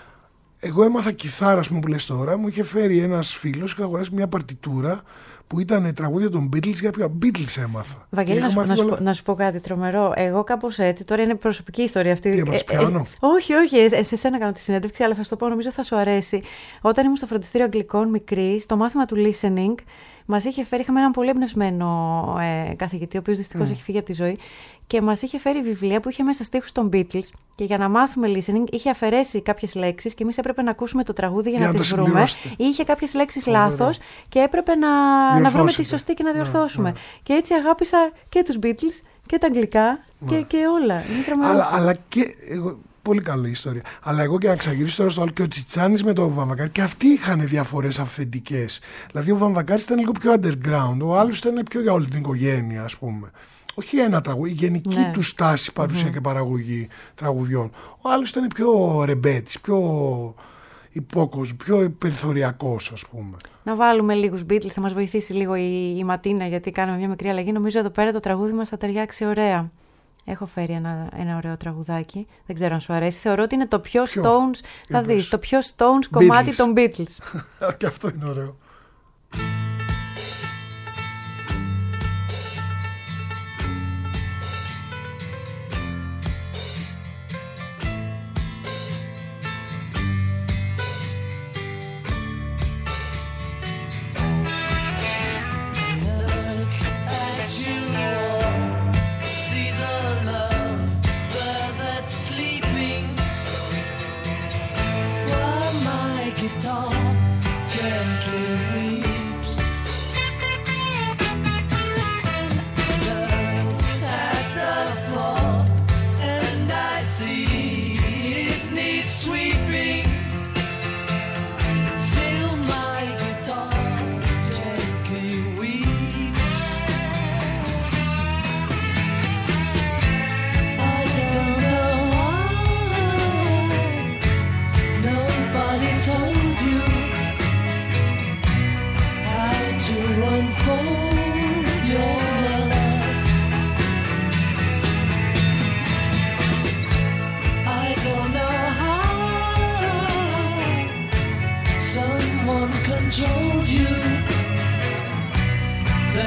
Speaker 3: Εγώ έμαθα κιθάρα, ας πούμε, που λες τώρα, μου είχε φέρει ένας φίλος και αγοράσει μια παρτιτούρα που ήταν τραγούδια των Beatles, για ποια Beatles έμαθα.
Speaker 1: Βαγγέλη, να, να, σου, να σου πω κάτι τρομερό. Εγώ κάπως έτσι, τώρα είναι προσωπική ιστορία αυτή.
Speaker 3: Τι, έμαθες πιάνο?
Speaker 1: Ε, ε, όχι, όχι, σε, σε σένα κάνω τη συνέντευξη, αλλά θα σου το πω, νομίζω θα σου αρέσει. Όταν ήμουν στο φροντιστήριο Αγγλικών μικρή, στο μάθημα του listening, μας είχε φέρει, είχαμε έναν πολύ εμπνευσμένο ε, καθηγητή, ο οποίος δυστυχώς mm. έχει φύγει από τη ζωή, και μας είχε φέρει βιβλία που είχε μέσα στίχους των Beatles. Και για να μάθουμε listening, είχε αφαιρέσει κάποιες λέξεις και εμείς έπρεπε να ακούσουμε το τραγούδι για, για να τις βρούμε. Ή είχε κάποιες λέξεις λάθος και έπρεπε να, να βρούμε τη σωστή και να διορθώσουμε. Ναι, ναι. Και έτσι αγάπησα και τους Beatles και τα αγγλικά ναι. και, και όλα. Είναι
Speaker 3: αλλά, αλλά και. Εγώ, πολύ καλή ιστορία. Αλλά εγώ και να ξαγυρίσω τώρα στο άλλο και ο Τσιτσάνης με τον Βαμβακάρη, και αυτοί είχαν διαφορές αυθεντικές. Δηλαδή ο Βαμβακάρης ήταν λίγο πιο underground, ο άλλος ήταν πιο για όλη την οικογένεια, ας πούμε. Όχι ένα τραγούδι, η γενική ναι. του στάση, παρουσία mm-hmm. και παραγωγή τραγουδιών. Ο άλλος ήταν πιο ρεμπέτης, πιο υπόκοσμος, πιο περιθωριακός, ας πούμε.
Speaker 1: Να βάλουμε λίγους Beatles, θα μας βοηθήσει λίγο η, η Ματίνα, γιατί κάναμε μια μικρή αλλαγή. Νομίζω εδώ πέρα το τραγούδι μας θα ταιριάξει ωραία. Έχω φέρει ένα, ένα ωραίο τραγουδάκι. Δεν ξέρω αν σου αρέσει. Θεωρώ ότι είναι το πιο Ποιο? Stones. Θα δεις, το πιο Stones κομμάτι των Beatles.
Speaker 3: Και αυτό είναι ωραίο.
Speaker 2: Gently weeps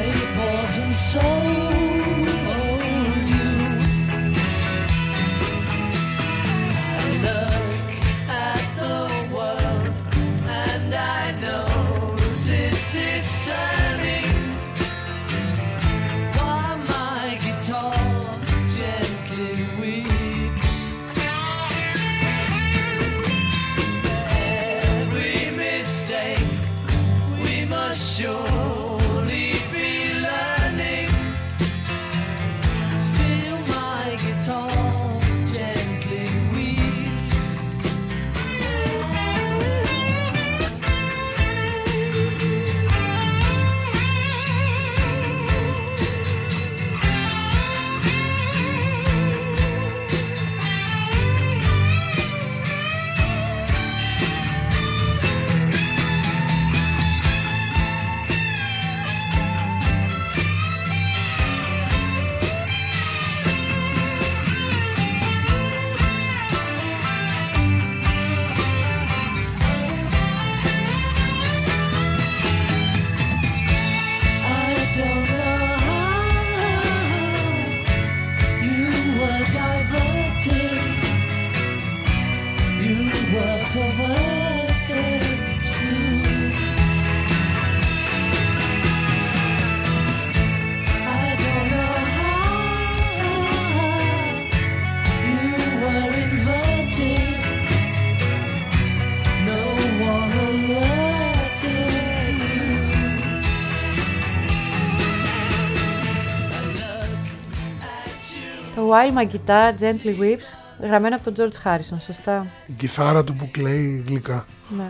Speaker 2: bought and sold you. I look at the world and I notice it's turning, while my guitar gently weeps. Every mistake we must surely be learning. Still my guitar gently weeps. I don't know how you were diverted, you were perverted too. I don't know how you were inverted, no one alerted you.
Speaker 1: Το While My Guitar Gently Weeps, γραμμένο από τον George Harrison, σωστά?
Speaker 3: Η κιθάρα του που κλαίει γλυκά.
Speaker 1: Ναι.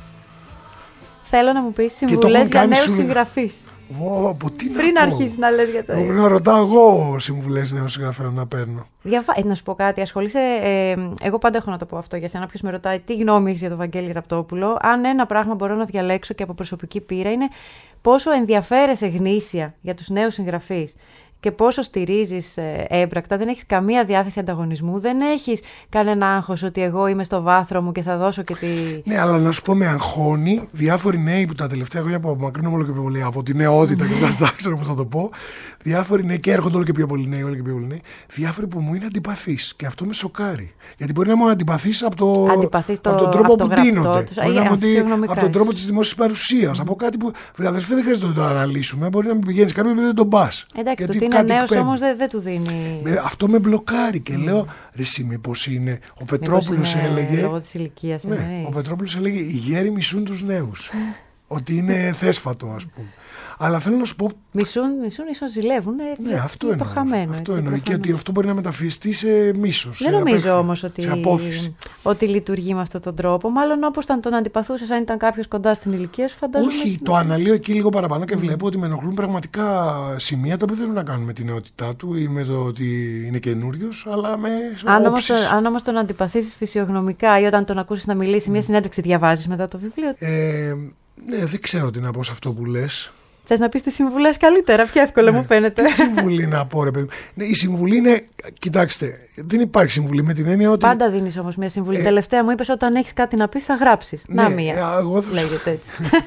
Speaker 1: Θέλω να μου πεις
Speaker 3: το
Speaker 1: συμβουλές
Speaker 3: έχουν
Speaker 1: για
Speaker 3: κάνει
Speaker 1: νέους
Speaker 3: σου-
Speaker 1: συγγραφείς.
Speaker 3: Ω, από τι να
Speaker 1: Πριν
Speaker 3: πω.
Speaker 1: αρχίσεις να λες για το...
Speaker 3: Πρέπει να ρωτάω εγώ συμβουλές νέων συγγραφέων να παίρνω.
Speaker 1: Διαφα... Ε, να σου πω κάτι, ασχολείσαι. Ε, εγώ πάντα έχω να το πω αυτό για σένα. Ποιος με ρωτάει τι γνώμη έχεις για τον Βαγγέλη Ραπτόπουλο. Αν ένα πράγμα μπορώ να διαλέξω και από προσωπική πείρα είναι πόσο ενδιαφέρεσαι γνήσια για τους νέους συγγραφείς και πόσο στηρίζεις ε, έμπρακτα. Δεν έχεις καμία διάθεση ανταγωνισμού. Δεν έχεις κανένα άγχος ότι εγώ είμαι στο βάθρο μου και θα δώσω και τη.
Speaker 3: Ναι, αλλά να σου πω, με αγχώνει διάφοροι νέοι που τα τελευταία χρόνια που απομακρύνομαι όλο και πιο πολύ από τη νεότητα και όλα αυτά, ξέρω πώς θα το πω. Διάφοροι νέοι, και έρχονται όλο και πιο πολλοί νέοι, όλο και πιο πολλοί νέοι. Διάφοροι που μου είναι αντιπαθείς. Και αυτό με σοκάρει. Γιατί μπορεί να μου αντιπαθείς από, το,
Speaker 1: Αντιπαθείς το-
Speaker 3: από τον τρόπο
Speaker 1: από το
Speaker 3: που
Speaker 1: γραπτό
Speaker 3: ντύνονται.
Speaker 1: τους.
Speaker 3: Μπορεί
Speaker 1: Α,
Speaker 3: να μου ότι-
Speaker 1: φυσιογνωμικά.
Speaker 3: από τον τρόπο της δημόσιας παρουσίας. Από κάτι που. Βρε αδερφέ, δεν χρειάζεται να το αναλύσουμε. Μπορεί να μην πηγαίνεις κάποιον που δεν τον πας.
Speaker 1: Εντάξει,
Speaker 3: Γιατί
Speaker 1: το ότι είναι
Speaker 3: κάτι
Speaker 1: νέος
Speaker 3: εκπέμπει.
Speaker 1: όμως δεν, δεν του δίνει.
Speaker 3: Με- Αυτό με μπλοκάρει και λέω, ρε εσύ μήπως είναι. Ο Πετρόπουλος
Speaker 1: Μήπως είναι
Speaker 3: έλεγε.
Speaker 1: λόγω της ηλικίας,
Speaker 3: Ναι,
Speaker 1: εννοείς?
Speaker 3: ο Πετρόπουλος έλεγε οι γέροι μισούν τους νέους. Ότι είναι θέσφατο, ας πούμε. Αλλά θέλω να σου πω.
Speaker 1: Μισούν, μισούν, ίσως ζηλεύουν. ε,
Speaker 3: Ναι,
Speaker 1: για-
Speaker 3: αυτό
Speaker 1: για το
Speaker 3: εννοώ.
Speaker 1: χαμένο.
Speaker 3: Αυτό
Speaker 1: έτσι,
Speaker 3: εννοεί. Και
Speaker 1: προφανώς.
Speaker 3: ότι αυτό μπορεί να μεταφιεστεί σε μίσος.
Speaker 1: Δεν
Speaker 3: σε
Speaker 1: νομίζω
Speaker 3: απέχθεια,
Speaker 1: όμως ότι,
Speaker 3: σε απόθυση.
Speaker 1: ότι λειτουργεί με αυτόν τον τρόπο. Μάλλον όπως όταν τον αντιπαθούσες, αν ήταν κάποιος κοντά στην ηλικία σου, φαντάζομαι.
Speaker 3: Όχι, το αναλύω εκεί λίγο παραπάνω και βλέπω ότι με ενοχλούν πραγματικά σημεία τα οποία δεν έχουν να κάνουν με την νεότητά του ή με το ότι είναι καινούριο, αλλά με
Speaker 1: Αν όμως,
Speaker 3: όψεις.
Speaker 1: αν όμως τον αντιπαθήσεις φυσιογνωμικά ή όταν τον ακούσεις να μιλήσει μια συνέντευξη, διαβάζεις μετά το βιβλίο.
Speaker 3: Ε, ναι, δεν ξέρω τι να πω σε αυτό που λες.
Speaker 1: Θες να πεις τις συμβουλές καλύτερα, πιο εύκολα μου φαίνεται.
Speaker 3: Τι συμβουλή να πω, ρε παιδί μου. Ναι, η συμβουλή είναι. Κοιτάξτε, δεν υπάρχει συμβουλή με την έννοια ότι.
Speaker 1: Πάντα δίνεις όμως μια συμβουλή.
Speaker 3: Ε,
Speaker 1: Τελευταία μου είπες όταν έχεις κάτι να πεις θα γράψεις.
Speaker 3: Ναι,
Speaker 1: Να μία.
Speaker 3: ε, εγώ θα σου-
Speaker 1: Λέγεται έτσι.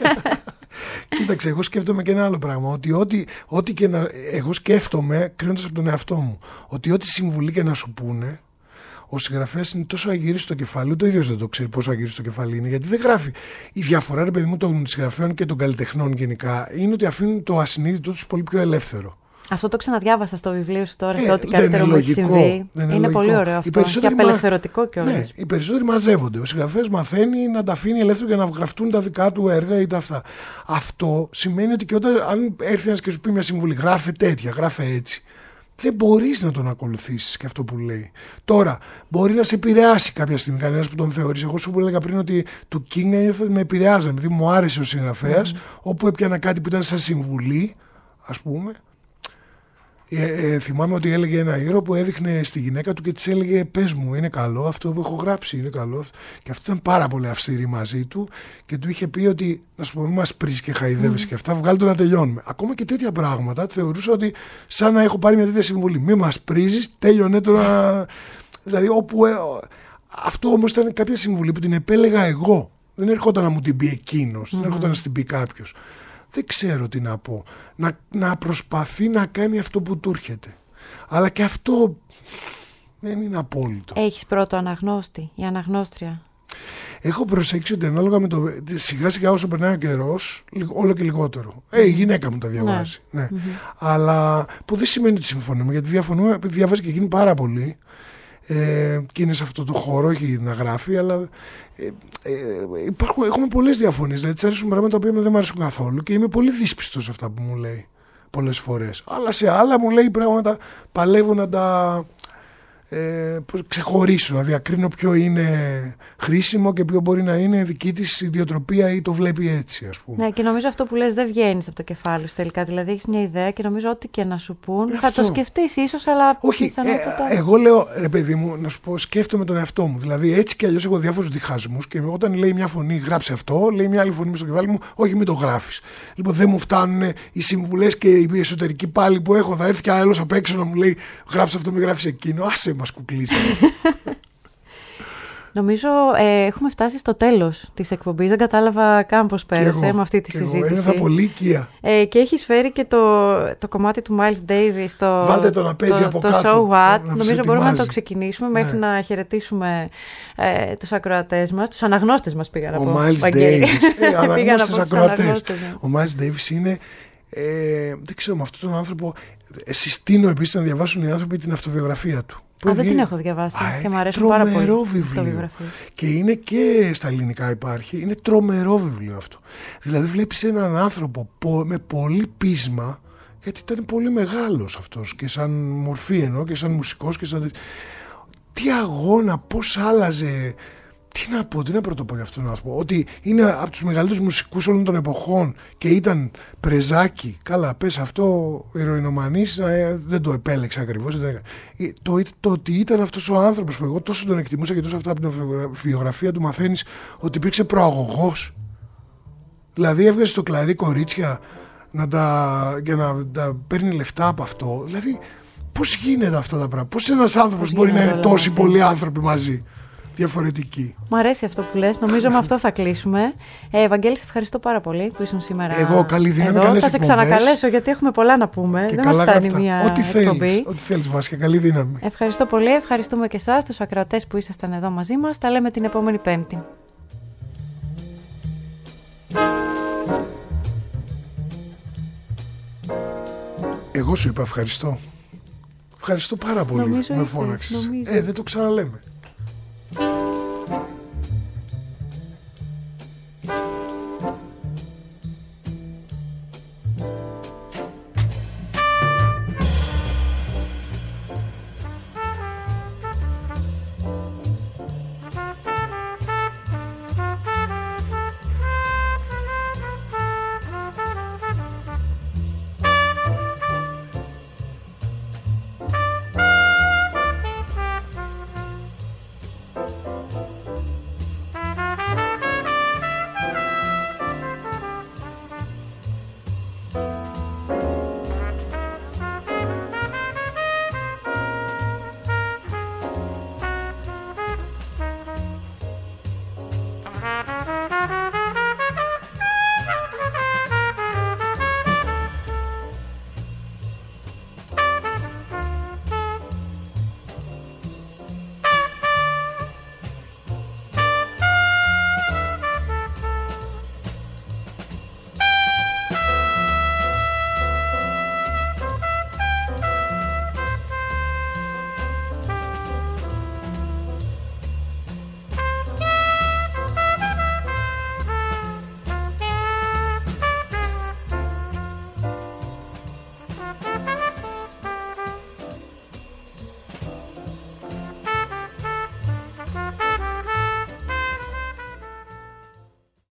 Speaker 3: Κοίταξε, εγώ σκέφτομαι και ένα άλλο πράγμα. Ότι ό,τι, ό,τι και να. Εγώ σκέφτομαι, κρίνοντας από τον εαυτό μου, ότι ό,τι συμβουλή και να σου πούνε, ο συγγραφέας είναι τόσο αγυρής στο κεφάλι, ούτε ο ίδιος δεν το ξέρει πόσο αγυρής στο κεφάλι είναι, γιατί δεν γράφει. Η διαφορά, ρε παιδί μου, των συγγραφέων και των καλλιτεχνών γενικά είναι ότι αφήνουν το ασυνείδητο τους πολύ πιο ελεύθερο.
Speaker 1: Αυτό το ξαναδιάβασα στο βιβλίο σου τώρα,
Speaker 3: Ε,
Speaker 1: στο ό,τι
Speaker 3: δεν
Speaker 1: καλύτερο
Speaker 3: είναι
Speaker 1: μου έχει
Speaker 3: λογικό,
Speaker 1: συμβεί.
Speaker 3: δεν
Speaker 1: Είναι,
Speaker 3: είναι
Speaker 1: πολύ
Speaker 3: λογικό.
Speaker 1: ωραίο
Speaker 3: Οι
Speaker 1: αυτό. Και
Speaker 3: περισσότεροι μα-
Speaker 1: απελευθερωτικό κιόλας.
Speaker 3: Ναι, οι περισσότεροι μαζεύονται. Ο συγγραφέας μαθαίνει να τα αφήνει ελεύθερο για να γραφτούν τα δικά του έργα ή τα αυτά. Αυτό σημαίνει ότι και όταν αν έρθει ένας και σου πει μια συμβουλή, γράφε τέτοια, γράφε έτσι, δεν μπορείς να τον ακολουθήσεις και αυτό που λέει. Τώρα, μπορεί να σε επηρεάσει κάποια στιγμή κανένας που τον θεωρείς. Εγώ σου που έλεγα πριν ότι του King ένιωθα ότι με επηρεάζανε, επειδή μου άρεσε ο συγγραφέας, mm. όπου έπιανα κάτι που ήταν σαν συμβουλή, ας πούμε. Ε, ε, θυμάμαι ότι έλεγε ένα ήρωα που έδειχνε στη γυναίκα του και της έλεγε πες μου είναι καλό αυτό που έχω γράψει, είναι καλό αυτό. Και αυτό ήταν πάρα πολύ αυστηρή μαζί του και του είχε πει ότι να σου πω μην μας πρίζεις και χαϊδεύεις mm. και αυτά, βγάλει το να τελειώνουμε. Ακόμα και τέτοια πράγματα θεωρούσα ότι σαν να έχω πάρει μια τέτοια συμβουλή, μην μας πρίζεις, τέλειωνε το να... δηλαδή όπου... Ε, αυτό όμως ήταν κάποια συμβουλή που την επέλεγα εγώ, δεν έρχονταν να μου την πει εκείνος, mm. δεν έρχονταν να την πει κάποιος. δεν ξέρω τι να πω. Να, να προσπαθεί να κάνει αυτό που του έρχεται. Αλλά και αυτό δεν είναι απόλυτο.
Speaker 1: Έχεις πρώτο αναγνώστη ή αναγνώστρια?
Speaker 3: Έχω προσέξει ότι ανάλογα με το. Σιγά σιγά όσο περνάει ο καιρός, όλο και λιγότερο. Ε, η γυναίκα μου τα διαβάζει. Ναι. Ναι. Mm-hmm. Αλλά που δεν σημαίνει ότι συμφωνούμε, γιατί διαφωνούμε, επειδή διαβάζει και εκείνη πάρα πολύ. Ε, και είναι σε αυτό το χώρο, όχι να γράφει, αλλά ε, ε, υπάρχουν, έχουμε πολλές διαφωνίες. Δηλαδή, της αρέσουν πράγματα τα οποία δεν μου αρέσουν καθόλου και είμαι πολύ δύσπιστος σε αυτά που μου λέει πολλές φορές. Αλλά σε άλλα μου λέει πράγματα, παλεύω να τα ε, ξεχωρίσω, να διακρίνω ποιο είναι χρήσιμο και ποιο μπορεί να είναι δική της ιδιοτροπία ή το βλέπει έτσι, ας πούμε.
Speaker 1: Ναι, και νομίζω αυτό που λες δεν βγαίνεις από το κεφάλι σου τελικά. Δηλαδή έχεις μια ιδέα και νομίζω ό,τι και να σου πούν αυτό. Θα το σκεφτείς ίσως, αλλά
Speaker 3: όχι.
Speaker 1: πιθανότατα...
Speaker 3: Ε, εγώ λέω, ρε παιδί μου, να σου πω, σκέφτομαι τον εαυτό μου. Δηλαδή έτσι κι αλλιώς έχω διάφορους διχασμούς και όταν λέει μια φωνή γράψε αυτό, λέει μια άλλη φωνή μες στο κεφάλι μου, όχι μην το γράφεις. Λοιπόν, δεν μου φτάνουν οι συμβουλές και η εσωτερική πάλι που έχω. Θα έρθει κι άλλος απ' έξω να μου λέει γράψε αυτό, μην γράφεις εκείνο. Άσε μας κουκλίτσα.
Speaker 1: Νομίζω ε, έχουμε φτάσει στο τέλος της εκπομπής. Δεν κατάλαβα καν πώς πέρασε με αυτή τη
Speaker 3: και
Speaker 1: συζήτηση.
Speaker 3: Εγώ, είναι πολύ οικία.
Speaker 1: Ε, και έχεις φέρει και το, το κομμάτι του Miles Davis, το,
Speaker 3: Βάλτε το να παίζει
Speaker 1: το,
Speaker 3: από
Speaker 1: το
Speaker 3: κάτω.
Speaker 1: So What.
Speaker 3: Να
Speaker 1: Νομίζω μπορούμε να το ξεκινήσουμε μέχρι ναι. να χαιρετήσουμε ε, τους ακροατές μας. Τους αναγνώστες μας πήγα να πω.
Speaker 3: Ο Miles Davis. ε, αναγνώστες ακροατές. Ο Miles Davis είναι... Ε, δεν ξέρω, με αυτόν τον άνθρωπο συστήνω επίσης να διαβάσουν οι άνθρωποι την αυτοβιογραφία του.
Speaker 1: Α, δεν την έχω διαβάσει Α, και μου αρέσει πάρα πολύ.
Speaker 3: Τρομερό βιβλίο. Και είναι και στα ελληνικά υπάρχει. Είναι τρομερό βιβλίο αυτό. Δηλαδή βλέπεις έναν άνθρωπο με πολύ πείσμα, γιατί ήταν πολύ μεγάλος αυτός και σαν μορφή εννοώ και σαν μουσικός και σαν... Τι αγώνα, πώς άλλαζε. Τι να πω, τι να πρωτοπώ για αυτόν τον άνθρωπο. Ότι είναι από τους μεγαλύτερους μουσικούς όλων των εποχών και ήταν πρεζάκι. Καλά, πες αυτό, ηρωινομανής, ε, δεν το επέλεξε ακριβώς. Δεν ε, το, το ότι ήταν αυτός ο άνθρωπος που εγώ τόσο τον εκτιμούσα και τόσο αυτά από την βιογραφία του μαθαίνεις ότι υπήρξε προαγωγός. Δηλαδή έβγαζε στο Κλαρί κορίτσια να τα, για να τα παίρνει λεφτά από αυτό. Δηλαδή πώς γίνεται αυτά τα πράγματα. Πώς ένας άνθρωπος μπορεί να είναι τόσοι πολλοί άνθρωποι μαζί. Διαφορετική.
Speaker 1: Μου αρέσει αυτό που λες. Νομίζω με αυτό θα κλείσουμε. Ε, Ευαγγέλη, σε ευχαριστώ πάρα πολύ που ήσουν σήμερα.
Speaker 3: Εγώ, καλή δύναμη, καλές
Speaker 1: Θα σε
Speaker 3: εκπομπές.
Speaker 1: ξανακαλέσω γιατί έχουμε πολλά να πούμε.
Speaker 3: Και
Speaker 1: δεν μας φτάνει μία
Speaker 3: ό,τι
Speaker 1: εκπομπή.
Speaker 3: Θέλεις, ό,τι θέλεις, Βάσια, καλή δύναμη.
Speaker 1: Ευχαριστώ πολύ. Ευχαριστούμε και εσάς, τους ακροατές που ήσασταν εδώ μαζί μας. Τα λέμε την επόμενη Πέμπτη.
Speaker 3: Εγώ σου είπα ευχαριστώ. Ευχαριστώ πάρα πολύ.
Speaker 1: Νομίζω
Speaker 3: με
Speaker 1: ήθελες,
Speaker 3: φώναξες.
Speaker 1: νομίζω.
Speaker 3: Ε, δεν το ξαναλέμε.